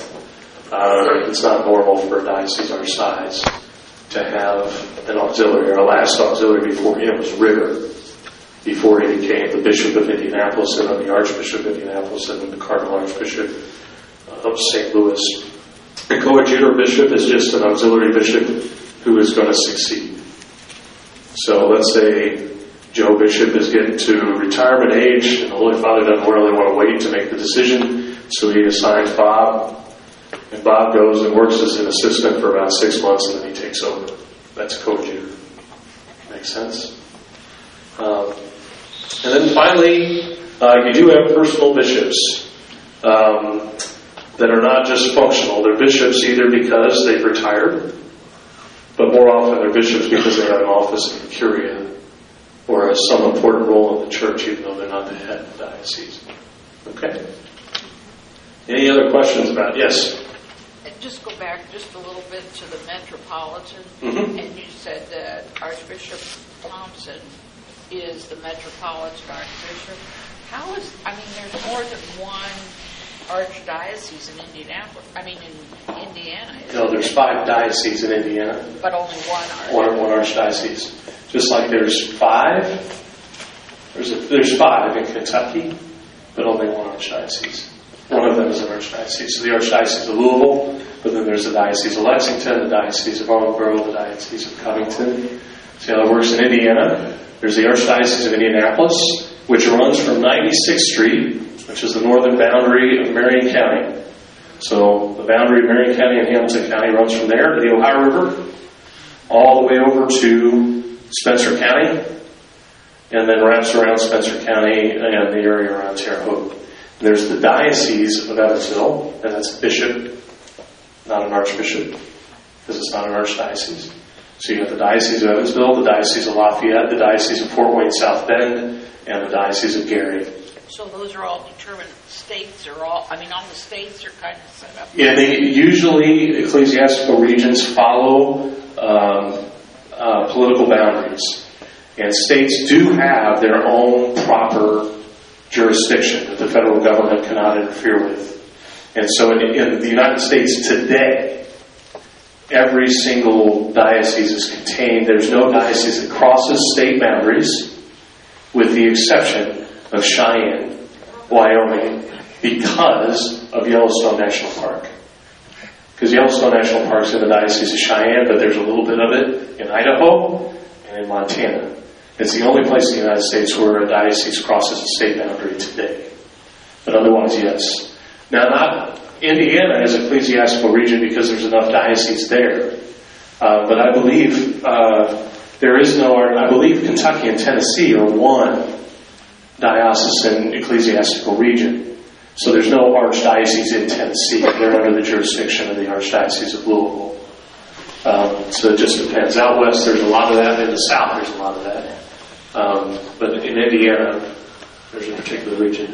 Uh, it's not normal for a diocese our size to have an auxiliary. Our last auxiliary before him was Rigger, before he became the Bishop of Indianapolis and then the Archbishop of Indianapolis and then the Cardinal Archbishop of Saint Louis. A coadjutor bishop is just an auxiliary bishop who is going to succeed. So let's say Joe Bishop is getting to retirement age and the Holy Father doesn't really want to wait to make the decision, so he assigns Bob, and Bob goes and works as an assistant for about six months and then he takes over. That's coadjutor. Makes sense? Um, and then finally, uh, you do have personal bishops um, that are not just functional. They're bishops either because they've retired, but more often they're bishops because they have an office in the curia or some important role in the church, even though they're not the head of the diocese. Okay? Any other questions about it? Yes? Just go back just a little bit to the Metropolitan, mm-hmm. and you said that Archbishop Thompson is the Metropolitan Archbishop. How is, I mean, there's more than one archdiocese in Indianapolis, I mean in Indiana. No, there's five dioceses in Indiana. But only one archdiocese. One, one archdiocese. Just like there's five, there's, a, there's five in Kentucky, but only one archdiocese. One of them is an archdiocese. So the Archdiocese of Louisville, but then there's the Diocese of Lexington, the Diocese of Owensboro, the Diocese of Covington. See how it works in Indiana? There's the Archdiocese of Indianapolis, which runs from ninety-sixth Street, which is the northern boundary of Marion County. So the boundary of Marion County and Hamilton County runs from there to the Ohio River, all the way over to Spencer County, and then wraps around Spencer County and the area around Terre Haute. There's the Diocese of Evansville, and that's a bishop not an archbishop, because it's not an archdiocese. So you have the Diocese of Evansville, the Diocese of Lafayette, the Diocese of Fort Wayne South Bend, and the Diocese of Gary. So those are all determined states, are all, I mean, all the states are kind of set up. Yeah, they usually, ecclesiastical regions follow um, uh, political boundaries. And states do have their own proper jurisdiction that the federal government cannot interfere with. And so in, in the United States today, every single diocese is contained. There's no diocese that crosses state boundaries, with the exception of Cheyenne, Wyoming, because of Yellowstone National Park. Because Yellowstone National Park is in the Diocese of Cheyenne, but there's a little bit of it in Idaho and in Montana. It's the only place in the United States where a diocese crosses a state boundary today. But otherwise, yes. Now, not Indiana is an ecclesiastical region because there's enough dioceses there. Uh, but I believe uh, there is no, I believe Kentucky and Tennessee are one diocesan ecclesiastical region. So there's no archdiocese in Tennessee. They're under the jurisdiction of the Archdiocese of Louisville. Um, so it just depends. Out west, there's a lot of that. In the south, there's a lot of that. Um, but in Indiana, there's a particular region.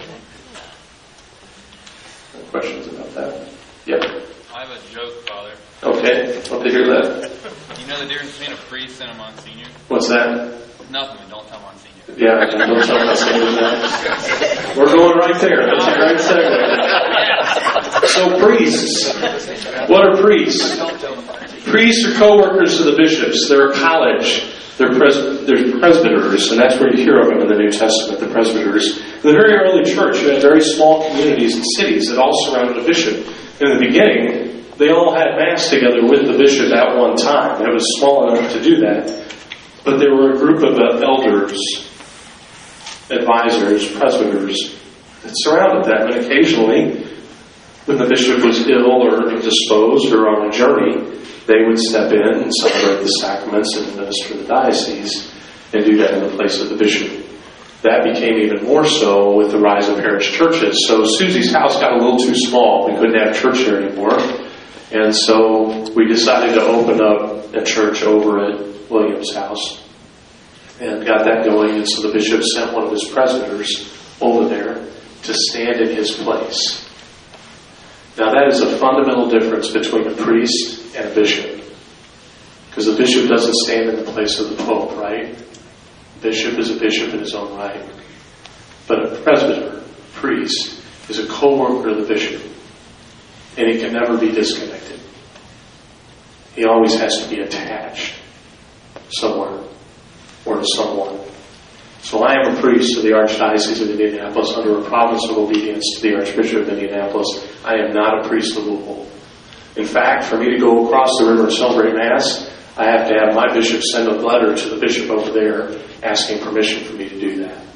Any questions about that? Yep. I have a joke, Father. Okay, love to hear that. You know the difference between a priest and a Monsignor? What's that? Nothing, but don't tell Monsignor. Yeah, I don't tell Monsignor that. We're going right there. That's a great segue. So priests. What are priests? Priests are co-workers of the bishops. They're a college. They're, pres- they're presbyters, and that's where you hear of them in the New Testament, the presbyters. In the very early church, you had very small communities and cities that all surrounded a bishop. In the beginning, they all had Mass together with the bishop at one time. It was small enough to do that. But there were a group of elders, advisors, presbyters, that surrounded them. And occasionally, when the bishop was ill or indisposed or on a journey, they would step in and celebrate the sacraments and minister the diocese and do that in the place of the bishop. That became even more so with the rise of parish churches. So Susie's house got a little too small. We couldn't have church there anymore. And so we decided to open up a church over at William's house and got that going. And so the bishop sent one of his presbyters over there to stand in his place. Now that is a fundamental difference between a priest and a bishop. Because the bishop doesn't stand in the place of the pope, right? Bishop is a bishop in his own right. But a presbyter, priest, is a co-worker of the bishop. And he can never be disconnected. He always has to be attached somewhere or to someone. So I am a priest of the Archdiocese of Indianapolis under a promise of obedience to the Archbishop of Indianapolis. I am not a priest of Louisville. In fact, for me to go across the river and celebrate Mass, I have to have my bishop send a letter to the bishop over there asking permission for me to do that.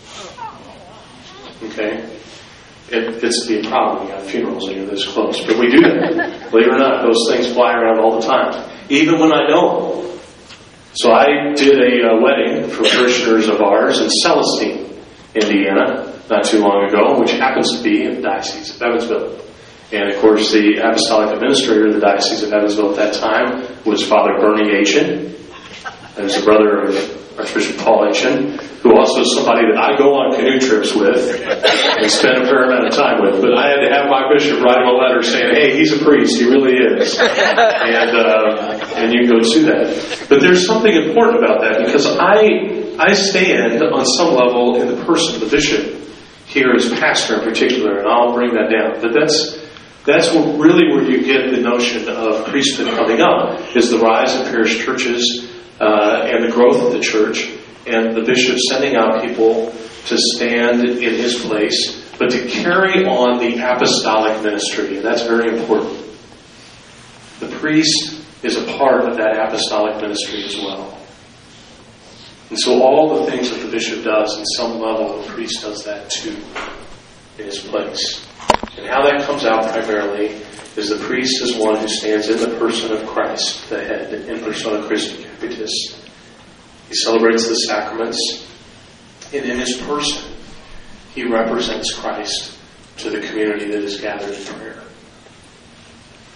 Okay? It, it's the problem. We have funerals and you're this close. But we do that. Believe it or not, those things fly around all the time. Even when I know them. So I did a uh, wedding for parishioners of ours in Celestine, Indiana, not too long ago, which happens to be in the Diocese of Evansville. And of course, the apostolic administrator of the Diocese of Evansville at that time was Father Bernie Aitchen. He was the brother of Archbishop Paul Aitchen, who also is somebody that I go on canoe trips with and spend a fair amount of time with. But I had to have my bishop write him a letter saying, hey, he's a priest, he really is. And uh, and you can go see that. But there's something important about that, because I I stand on some level in the person of the bishop here as pastor in particular, and I'll bring that down. But that's that's what, really where you get the notion of priesthood coming up, is the rise of parish churches uh, and the growth of the church, and the bishop sending out people to stand in his place, but to carry on the apostolic ministry. And that's very important. The priest is a part of that apostolic ministry as well. And so all the things that the bishop does, in some level, the priest does that too, in his place. And how that comes out primarily is the priest is one who stands in the person of Christ, the head, in persona Christi Capitis. He celebrates the sacraments, and in his person, he represents Christ to the community that is gathered in prayer.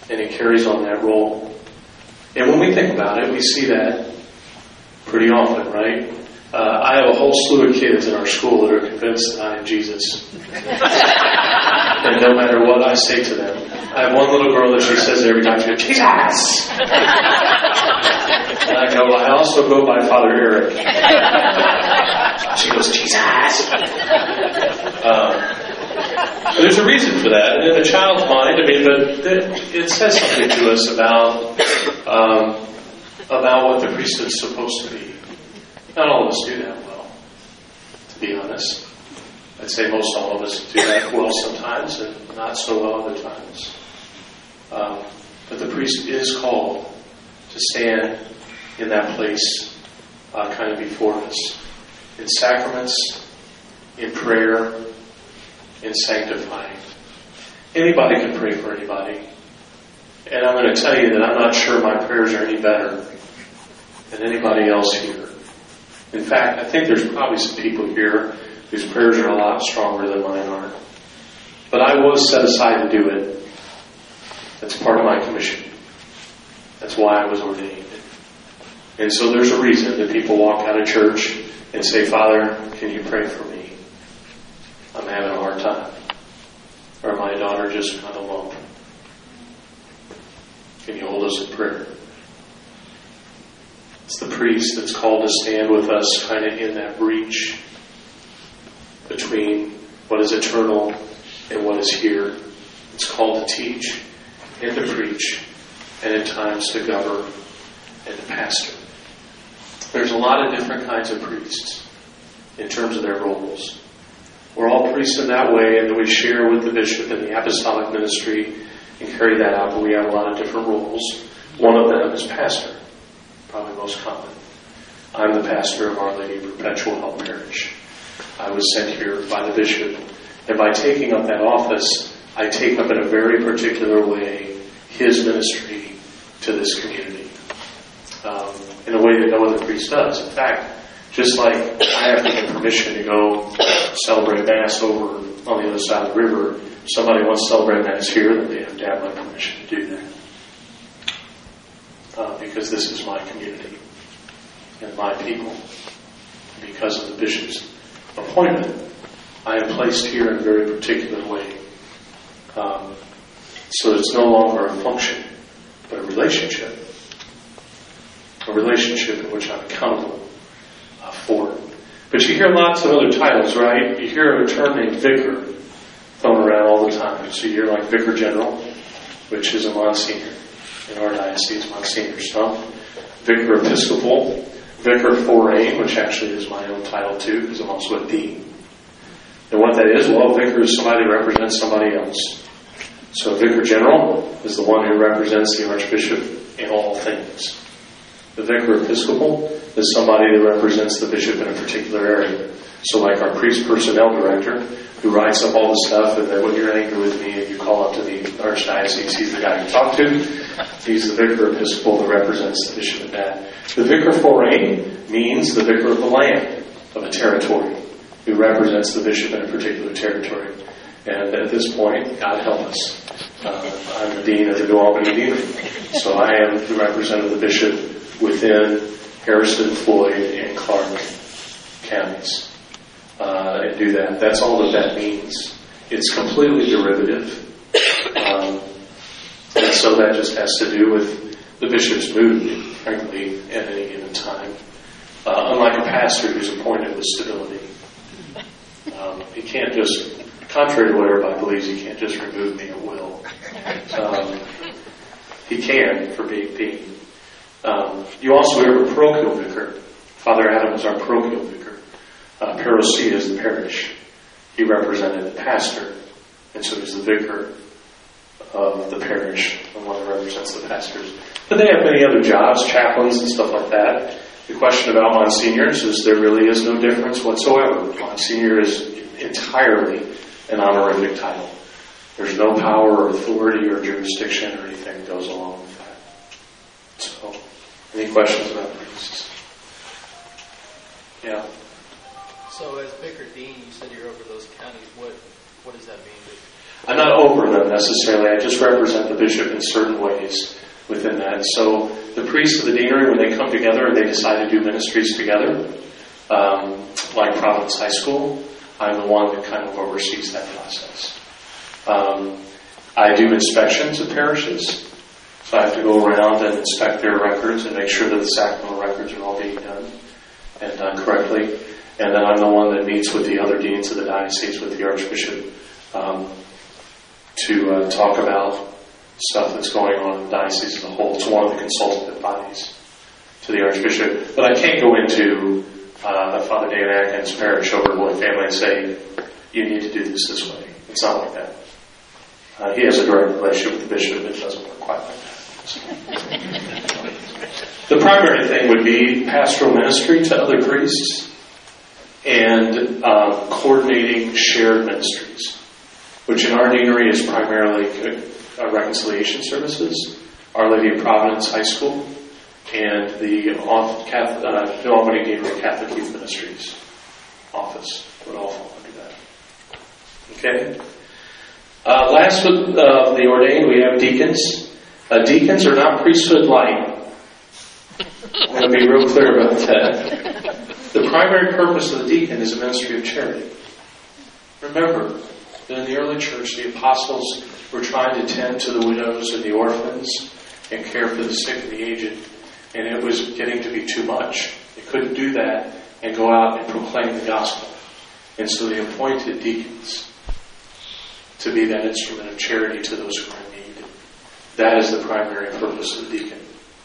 and he carries on that role. And when we think about it, we see that pretty often, right? Uh, I have a whole slew of kids in our school that are convinced that I am Jesus. And no matter what I say to them, I have one little girl that she says every time, she goes, Jesus! And I go, well, I also go by Father Eric. She goes, Jesus! Um, there's a reason for that. And in a child's mind, I mean, but it says something to us about um, about what the priesthood's supposed to be. Not all of us do that well, to be honest. I'd say most all of us do that well sometimes and not so well other times. Um, but the priest is called to stand in that place uh, kind of before us. In sacraments, in prayer, in sanctifying. Anybody can pray for anybody. And I'm going to tell you that I'm not sure my prayers are any better than anybody else here. In fact, I think there's probably some people here whose prayers are a lot stronger than mine are. But I was set aside to do it. That's part of my commission. That's why I was ordained. And so there's a reason that people walk out of church and say, Father, can you pray for me? I'm having a hard time. Or my daughter just got alone. Can you hold us in prayer? It's the priest that's called to stand with us kind of in that breach between what is eternal and what is here. It's called to teach and to preach and at times to govern and to pastor. There's a lot of different kinds of priests in terms of their roles. We're all priests in that way, and that we share with the bishop in the apostolic ministry and carry that out, but we have a lot of different roles. One of them is pastor, probably most common. I'm the pastor of Our Lady of Perpetual Help Parish. I was sent here by the bishop, and by taking up that office, I take up in a very particular way his ministry to this community, um, in a way that no other priest does. In fact, just like I have to get permission to go celebrate Mass over on the other side of the river, if somebody wants to celebrate Mass here, then they have to have my permission to do that. Uh, because this is my community and my people. Because of the bishop's appointment, I am placed here in a very particular way. Um, so it's no longer a function, but a relationship. A relationship in which I'm accountable uh, for. But you hear lots of other titles, right? You hear a term named vicar thrown around all the time. So you hear like Vicar General, which is a Monsignor. In our diocese, Monsignor Stump. Vicar Episcopal. Vicar Forain, which actually is my own title too, because I'm also a dean. And what that is, well, vicar is somebody who represents somebody else. So Vicar General is the one who represents the Archbishop in all things. The Vicar Episcopal is somebody that represents the bishop in a particular area. So like our priest personnel director, who writes up all the stuff, and then when you're angry with me and you call up to the Archdiocese, he's the guy you talk to. He's the Vicar Episcopal that represents the bishop in that. The Vicar Forain means the vicar of the land, of a territory, who represents the bishop in a particular territory. And at this point, God help us. Uh, I'm the dean of the New Albany Deanery. So I am the representative of the bishop within Harrison, Floyd, and Clark counties. Uh, and do that. That's all that that means. It's completely derivative. Um, and so that just has to do with the bishop's mood, frankly, at any given time. Uh, unlike a pastor who's appointed with stability. Um, he can't just, contrary to what everybody believes, he can't just remove me at will. Um, he can, for being dean. Um, you also have a parochial vicar. Father Adam is our parochial vicar. Uh, Parousia is the parish. He represented the pastor, and so he's the vicar of the parish, the one that represents the pastors. But they have many other jobs, chaplains and stuff like that. The question about monsignors is there really is no difference whatsoever. Monsignor is entirely an honorific title. There's no power or authority or jurisdiction or anything that goes along with that. So, any questions about priests? Yeah. So as Vicar Dean, you said you're over those counties. What what does that mean? I'm not over them necessarily. I just represent the bishop in certain ways within that. So the priests of the deanery, when they come together and they decide to do ministries together, um, like Providence High School, I'm the one that kind of oversees that process. Um, I do inspections of parishes. So I have to go around and inspect their records and make sure that the sacramental records are all being done and done correctly. And then I'm the one that meets with the other deans of the diocese, with the Archbishop, um, to uh, talk about stuff that's going on in the diocese as a whole. It's one of the consultative bodies to the Archbishop. But I can't go into uh, Father Dan Atkins' parish over the Boy family and say, you need to do this this way. It's not like that. Uh, he has a direct relationship with the bishop. It doesn't work quite like that. The primary thing would be pastoral ministry to other priests and um, coordinating shared ministries, which in our deanery is primarily uh, reconciliation services, Our Lady of Providence High School, and the Catholic, uh, Albany Gateway Catholic Youth Ministries office would all fall under that. Okay. Uh, last with uh, the ordained, we have deacons. Uh, deacons are not priesthood light. I want to be real clear about that. The primary purpose of the deacon is a ministry of charity. Remember that in the early church, the apostles were trying to tend to the widows and the orphans and care for the sick and the aged, and it was getting to be too much. They couldn't do that and go out and proclaim the gospel. And so they appointed deacons to be that instrument of charity to those who are in need. That is the primary purpose of the deacon.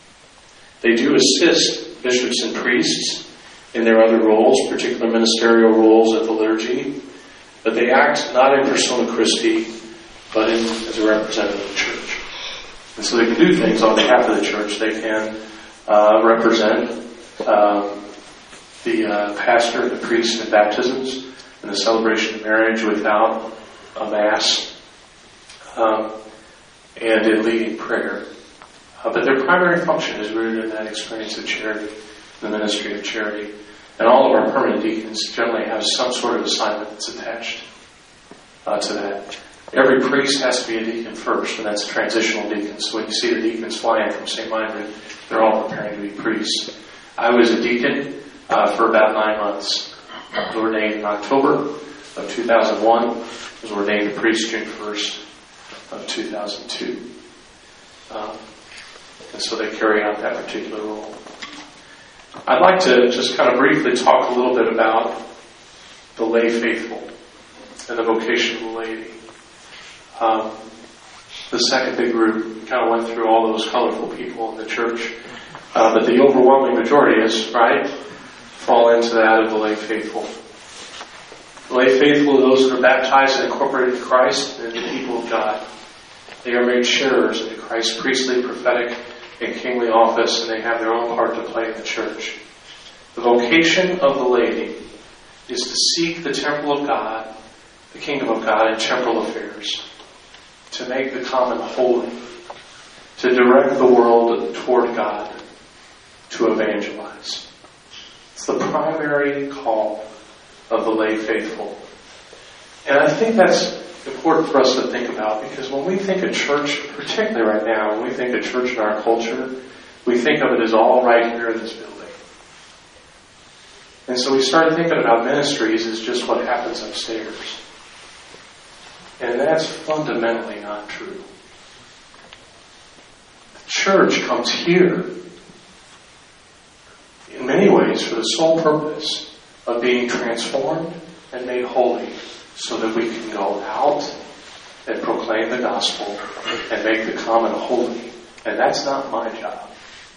They do assist bishops and priests in their other roles, particular ministerial roles at the liturgy, but they act not in persona Christi, but in, as a representative of the church. And so they can do things on behalf of the church. They can uh, represent um, the uh, pastor and the priest in baptisms and the celebration of marriage without a mass, um, and in leading prayer. Uh, but their primary function is rooted in that experience of charity, the ministry of charity. And all of our permanent deacons generally have some sort of assignment that's attached uh, to that. Every priest has to be a deacon first, and that's a transitional deacon. So when you see the deacons flying from Saint Meinrad, they're all preparing to be priests. I was a deacon uh, for about nine months. I was ordained in October of two thousand one. I was ordained a priest June first of two thousand two. Um, and so they carry out that particular role. I'd like to just kind of briefly talk a little bit about the lay faithful and the vocation of the laity. Um, the second big group kind of went through all those colorful people in the church, uh, but the overwhelming majority is, right, fall into that of the lay faithful. The lay faithful are those that are baptized and incorporated in Christ and the people of God. They are made sharers in Christ's priestly, prophetic, and kingly office, and they have their own part to play in the church. The vocation of the laity is to seek the temple of God, the kingdom of God, in temporal affairs, to make the common holy, to direct the world toward God, to evangelize. It's the primary call of the lay faithful. And I think that's important for us to think about, because when we think of church, particularly right now, when we think of church in our culture, we think of it as all right here in this building. And so we started thinking about ministries as just what happens upstairs. And that's fundamentally not true. The church comes here in many ways for the sole purpose of being transformed and made holy, so that we can go out and proclaim the gospel and make the common holy. And that's not my job,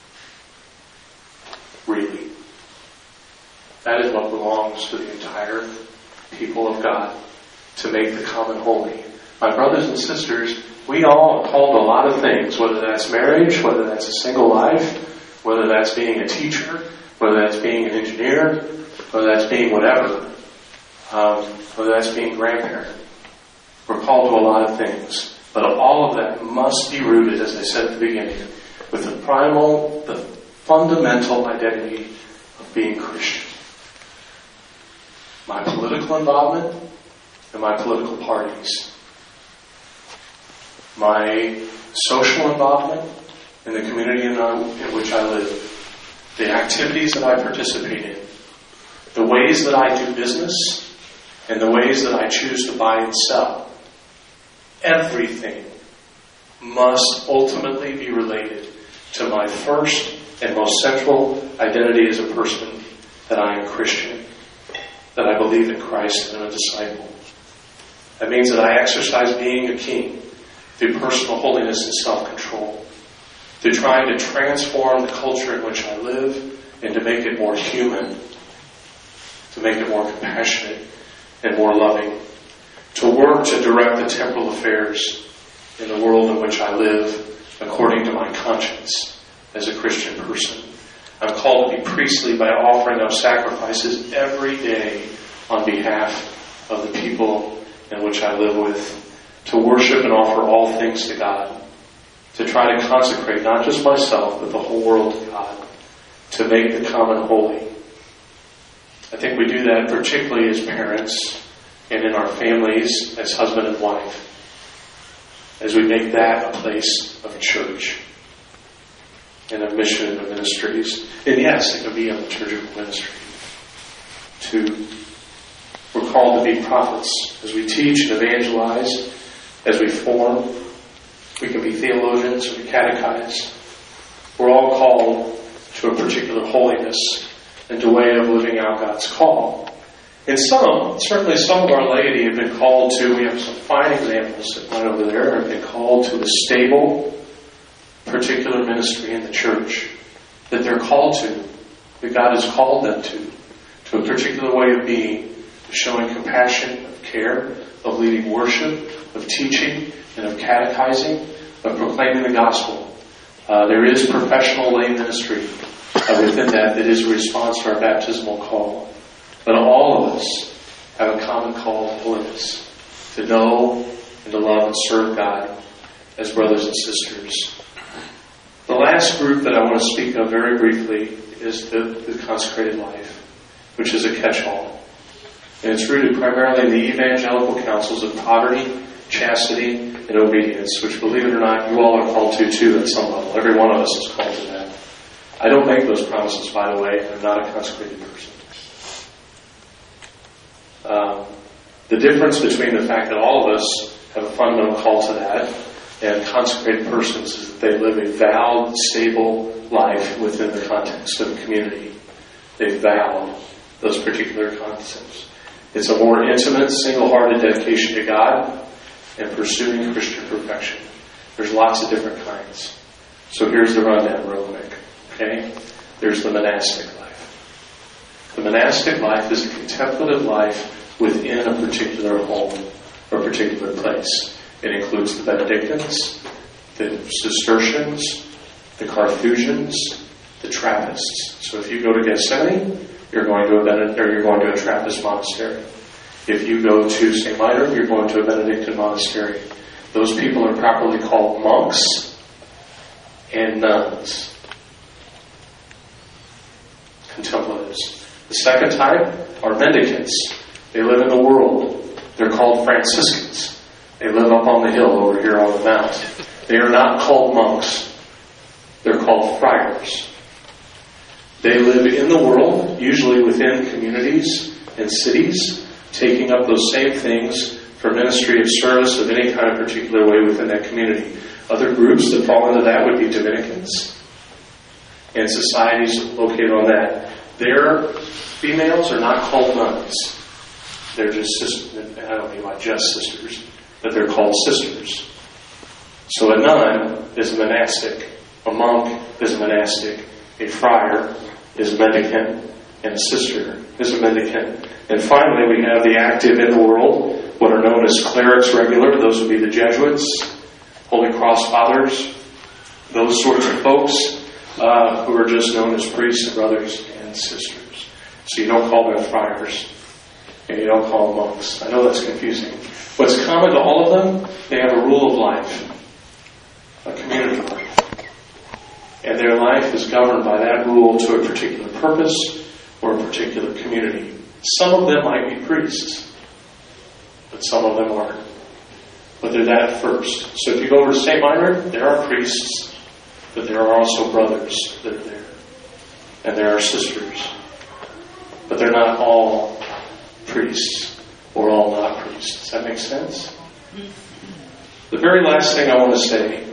really. That is what belongs to the entire people of God, to make the common holy. My brothers and sisters, we all are called a lot of things, whether that's marriage, whether that's a single life, whether that's being a teacher, whether that's being an engineer, whether that's being whatever. Um, whether that's being grandparent. We're called to a lot of things. But all of that must be rooted, as I said at the beginning, with the primal, the fundamental identity of being Christian. My political involvement and my political parties my social involvement in the community in, uh, in which I live, the activities that I participate in, the ways that I do business, and the ways that I choose to buy and sell, everything must ultimately be related to my first and most central identity as a person, that I am Christian, that I believe in Christ and am a disciple. That means that I exercise being a king through personal holiness and self-control, through trying to transform the culture in which I live and to make it more human, to make it more compassionate and more loving, to work to direct the temporal affairs in the world in which I live according to my conscience as a Christian person. I'm called to be priestly by offering up sacrifices every day on behalf of the people in which I live with, to worship and offer all things to God, to try to consecrate not just myself but the whole world to God, to make the common holy. I think we do that particularly as parents and in our families as husband and wife, as we make that a place of church and of mission and of ministries. And yes, it can be a liturgical ministry. To, we're called to be prophets as we teach and evangelize, as we form. We can be theologians, we catechize. We're all called to a particular holiness and to a way of living out God's call. And some, certainly some of our laity have been called to, we have some fine examples right over there, have been called to a stable, particular ministry in the church that they're called to, that God has called them to, to a particular way of being, of showing compassion, of care, of leading worship, of teaching, and of catechizing, of proclaiming the gospel. Uh, there is professional lay ministry uh, within that that is a response to our baptismal call. But all of us have a common call to holiness, to know and to love and serve God as brothers and sisters. The last group that I want to speak of very briefly is the, the consecrated life, which is a catch-all. And it's rooted primarily in the evangelical counsels of poverty, chastity, and obedience, which, believe it or not, you all are called to too at some level. Every one of us is called to that. I don't make those promises, by the way. I'm not a consecrated person. Um, the difference between the fact that all of us have a fundamental call to that and consecrated persons is that they live a vowed, stable life within the context of the community. They've vowed those particular concepts. It's a more intimate, single-hearted dedication to God and pursuing Christian perfection. There's lots of different kinds. So here's the rundown real quick. Okay? There's the monastic life. The monastic life is a contemplative life within a particular home or particular place. It includes the Benedictines, the Cistercians, the Carthusians, the Trappists. So if you go to Gethsemane, you're going to a Benedict, or you're going to a Trappist monastery. If you go to Saint Miter, you're going to a Benedictine monastery. Those people are properly called monks and nuns. Contemplatives. The second type are mendicants. They live in the world. They're called Franciscans. They live up on the hill over here on the mount. They are not called monks. They're called friars. They live in the world, usually within communities and cities, taking up those same things for ministry of service of any kind of particular way within that community. Other groups that fall into that would be Dominicans and societies located on that. Their females are not called nuns. They're just sisters. I don't mean by just sisters, but they're called sisters. So a nun is a monastic, a monk is a monastic, a friar is a mendicant, and a sister is a mendicant. And finally, we have the active in the world, what are known as clerics regular. Those would be the Jesuits, Holy Cross Fathers, those sorts of folks uh, who are just known as priests and brothers and sisters. So you don't call them friars, and you don't call them monks. I know that's confusing. What's common to all of them, they have a rule of life, a community life. And their life is governed by that rule to a particular purpose or a particular community. Some of them might be priests, but some of them aren't. But they're that first. So if you go over to Saint Minor, there are priests, but there are also brothers that are there. And there are sisters. But they're not all priests or all not priests. Does that make sense? The very last thing I want to say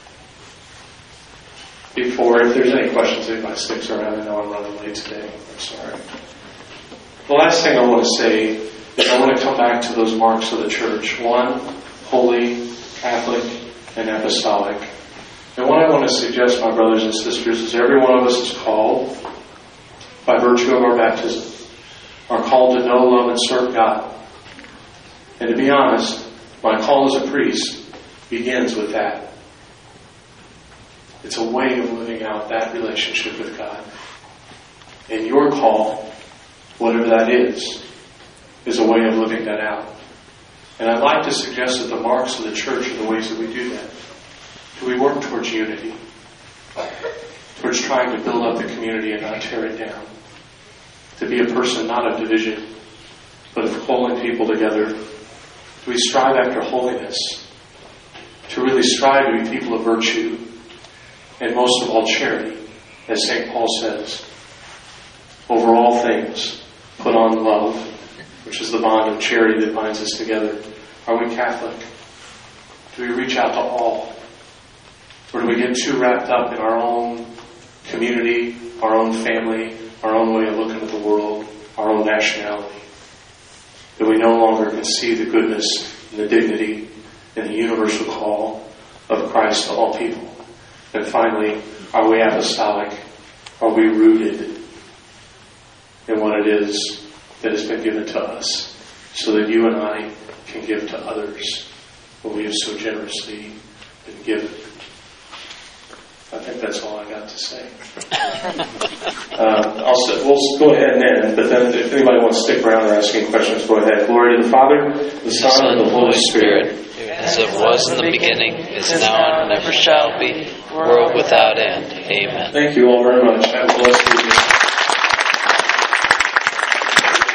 before, if there's any questions, anybody sticks around, I know I'm running late today. I'm sorry. The last thing I want to say is I want to come back to those marks of the church. One, holy, Catholic, and apostolic. And what I want to suggest, my brothers and sisters, is every one of us is called, by virtue of our baptism, are called to know, love, and serve God. And to be honest, my call as a priest begins with that. It's a way of living out that relationship with God. And your call, whatever that is, is a way of living that out. And I'd like to suggest that the marks of the church are the ways that we do that. Do we work towards unity? Towards trying to build up the community and not tear it down? To be a person not of division, but of pulling people together? Do we strive after holiness? To really strive to be people of virtue, and most of all charity, as Saint Paul says. Over all things, put on love, which is the bond of charity that binds us together. Are we Catholic? Do we reach out to all? Or do we get too wrapped up in our own community, our own family, our own way of looking at the world, our own nationality? That we no longer can see the goodness and the dignity and the universal call of Christ to all people. And finally, are we apostolic? Are we rooted in what it is that has been given to us, so that you and I can give to others what we have so generously been given? I think that's all I got to say. uh, I'll say, we'll go ahead and end, but then if anybody wants to stick around or ask any questions, go ahead. Glory to the Father, the Son, and the Holy Spirit. As it was in the beginning, is now, and ever shall be, world without end. Amen. Thank you all very much. Have a blessed weekend.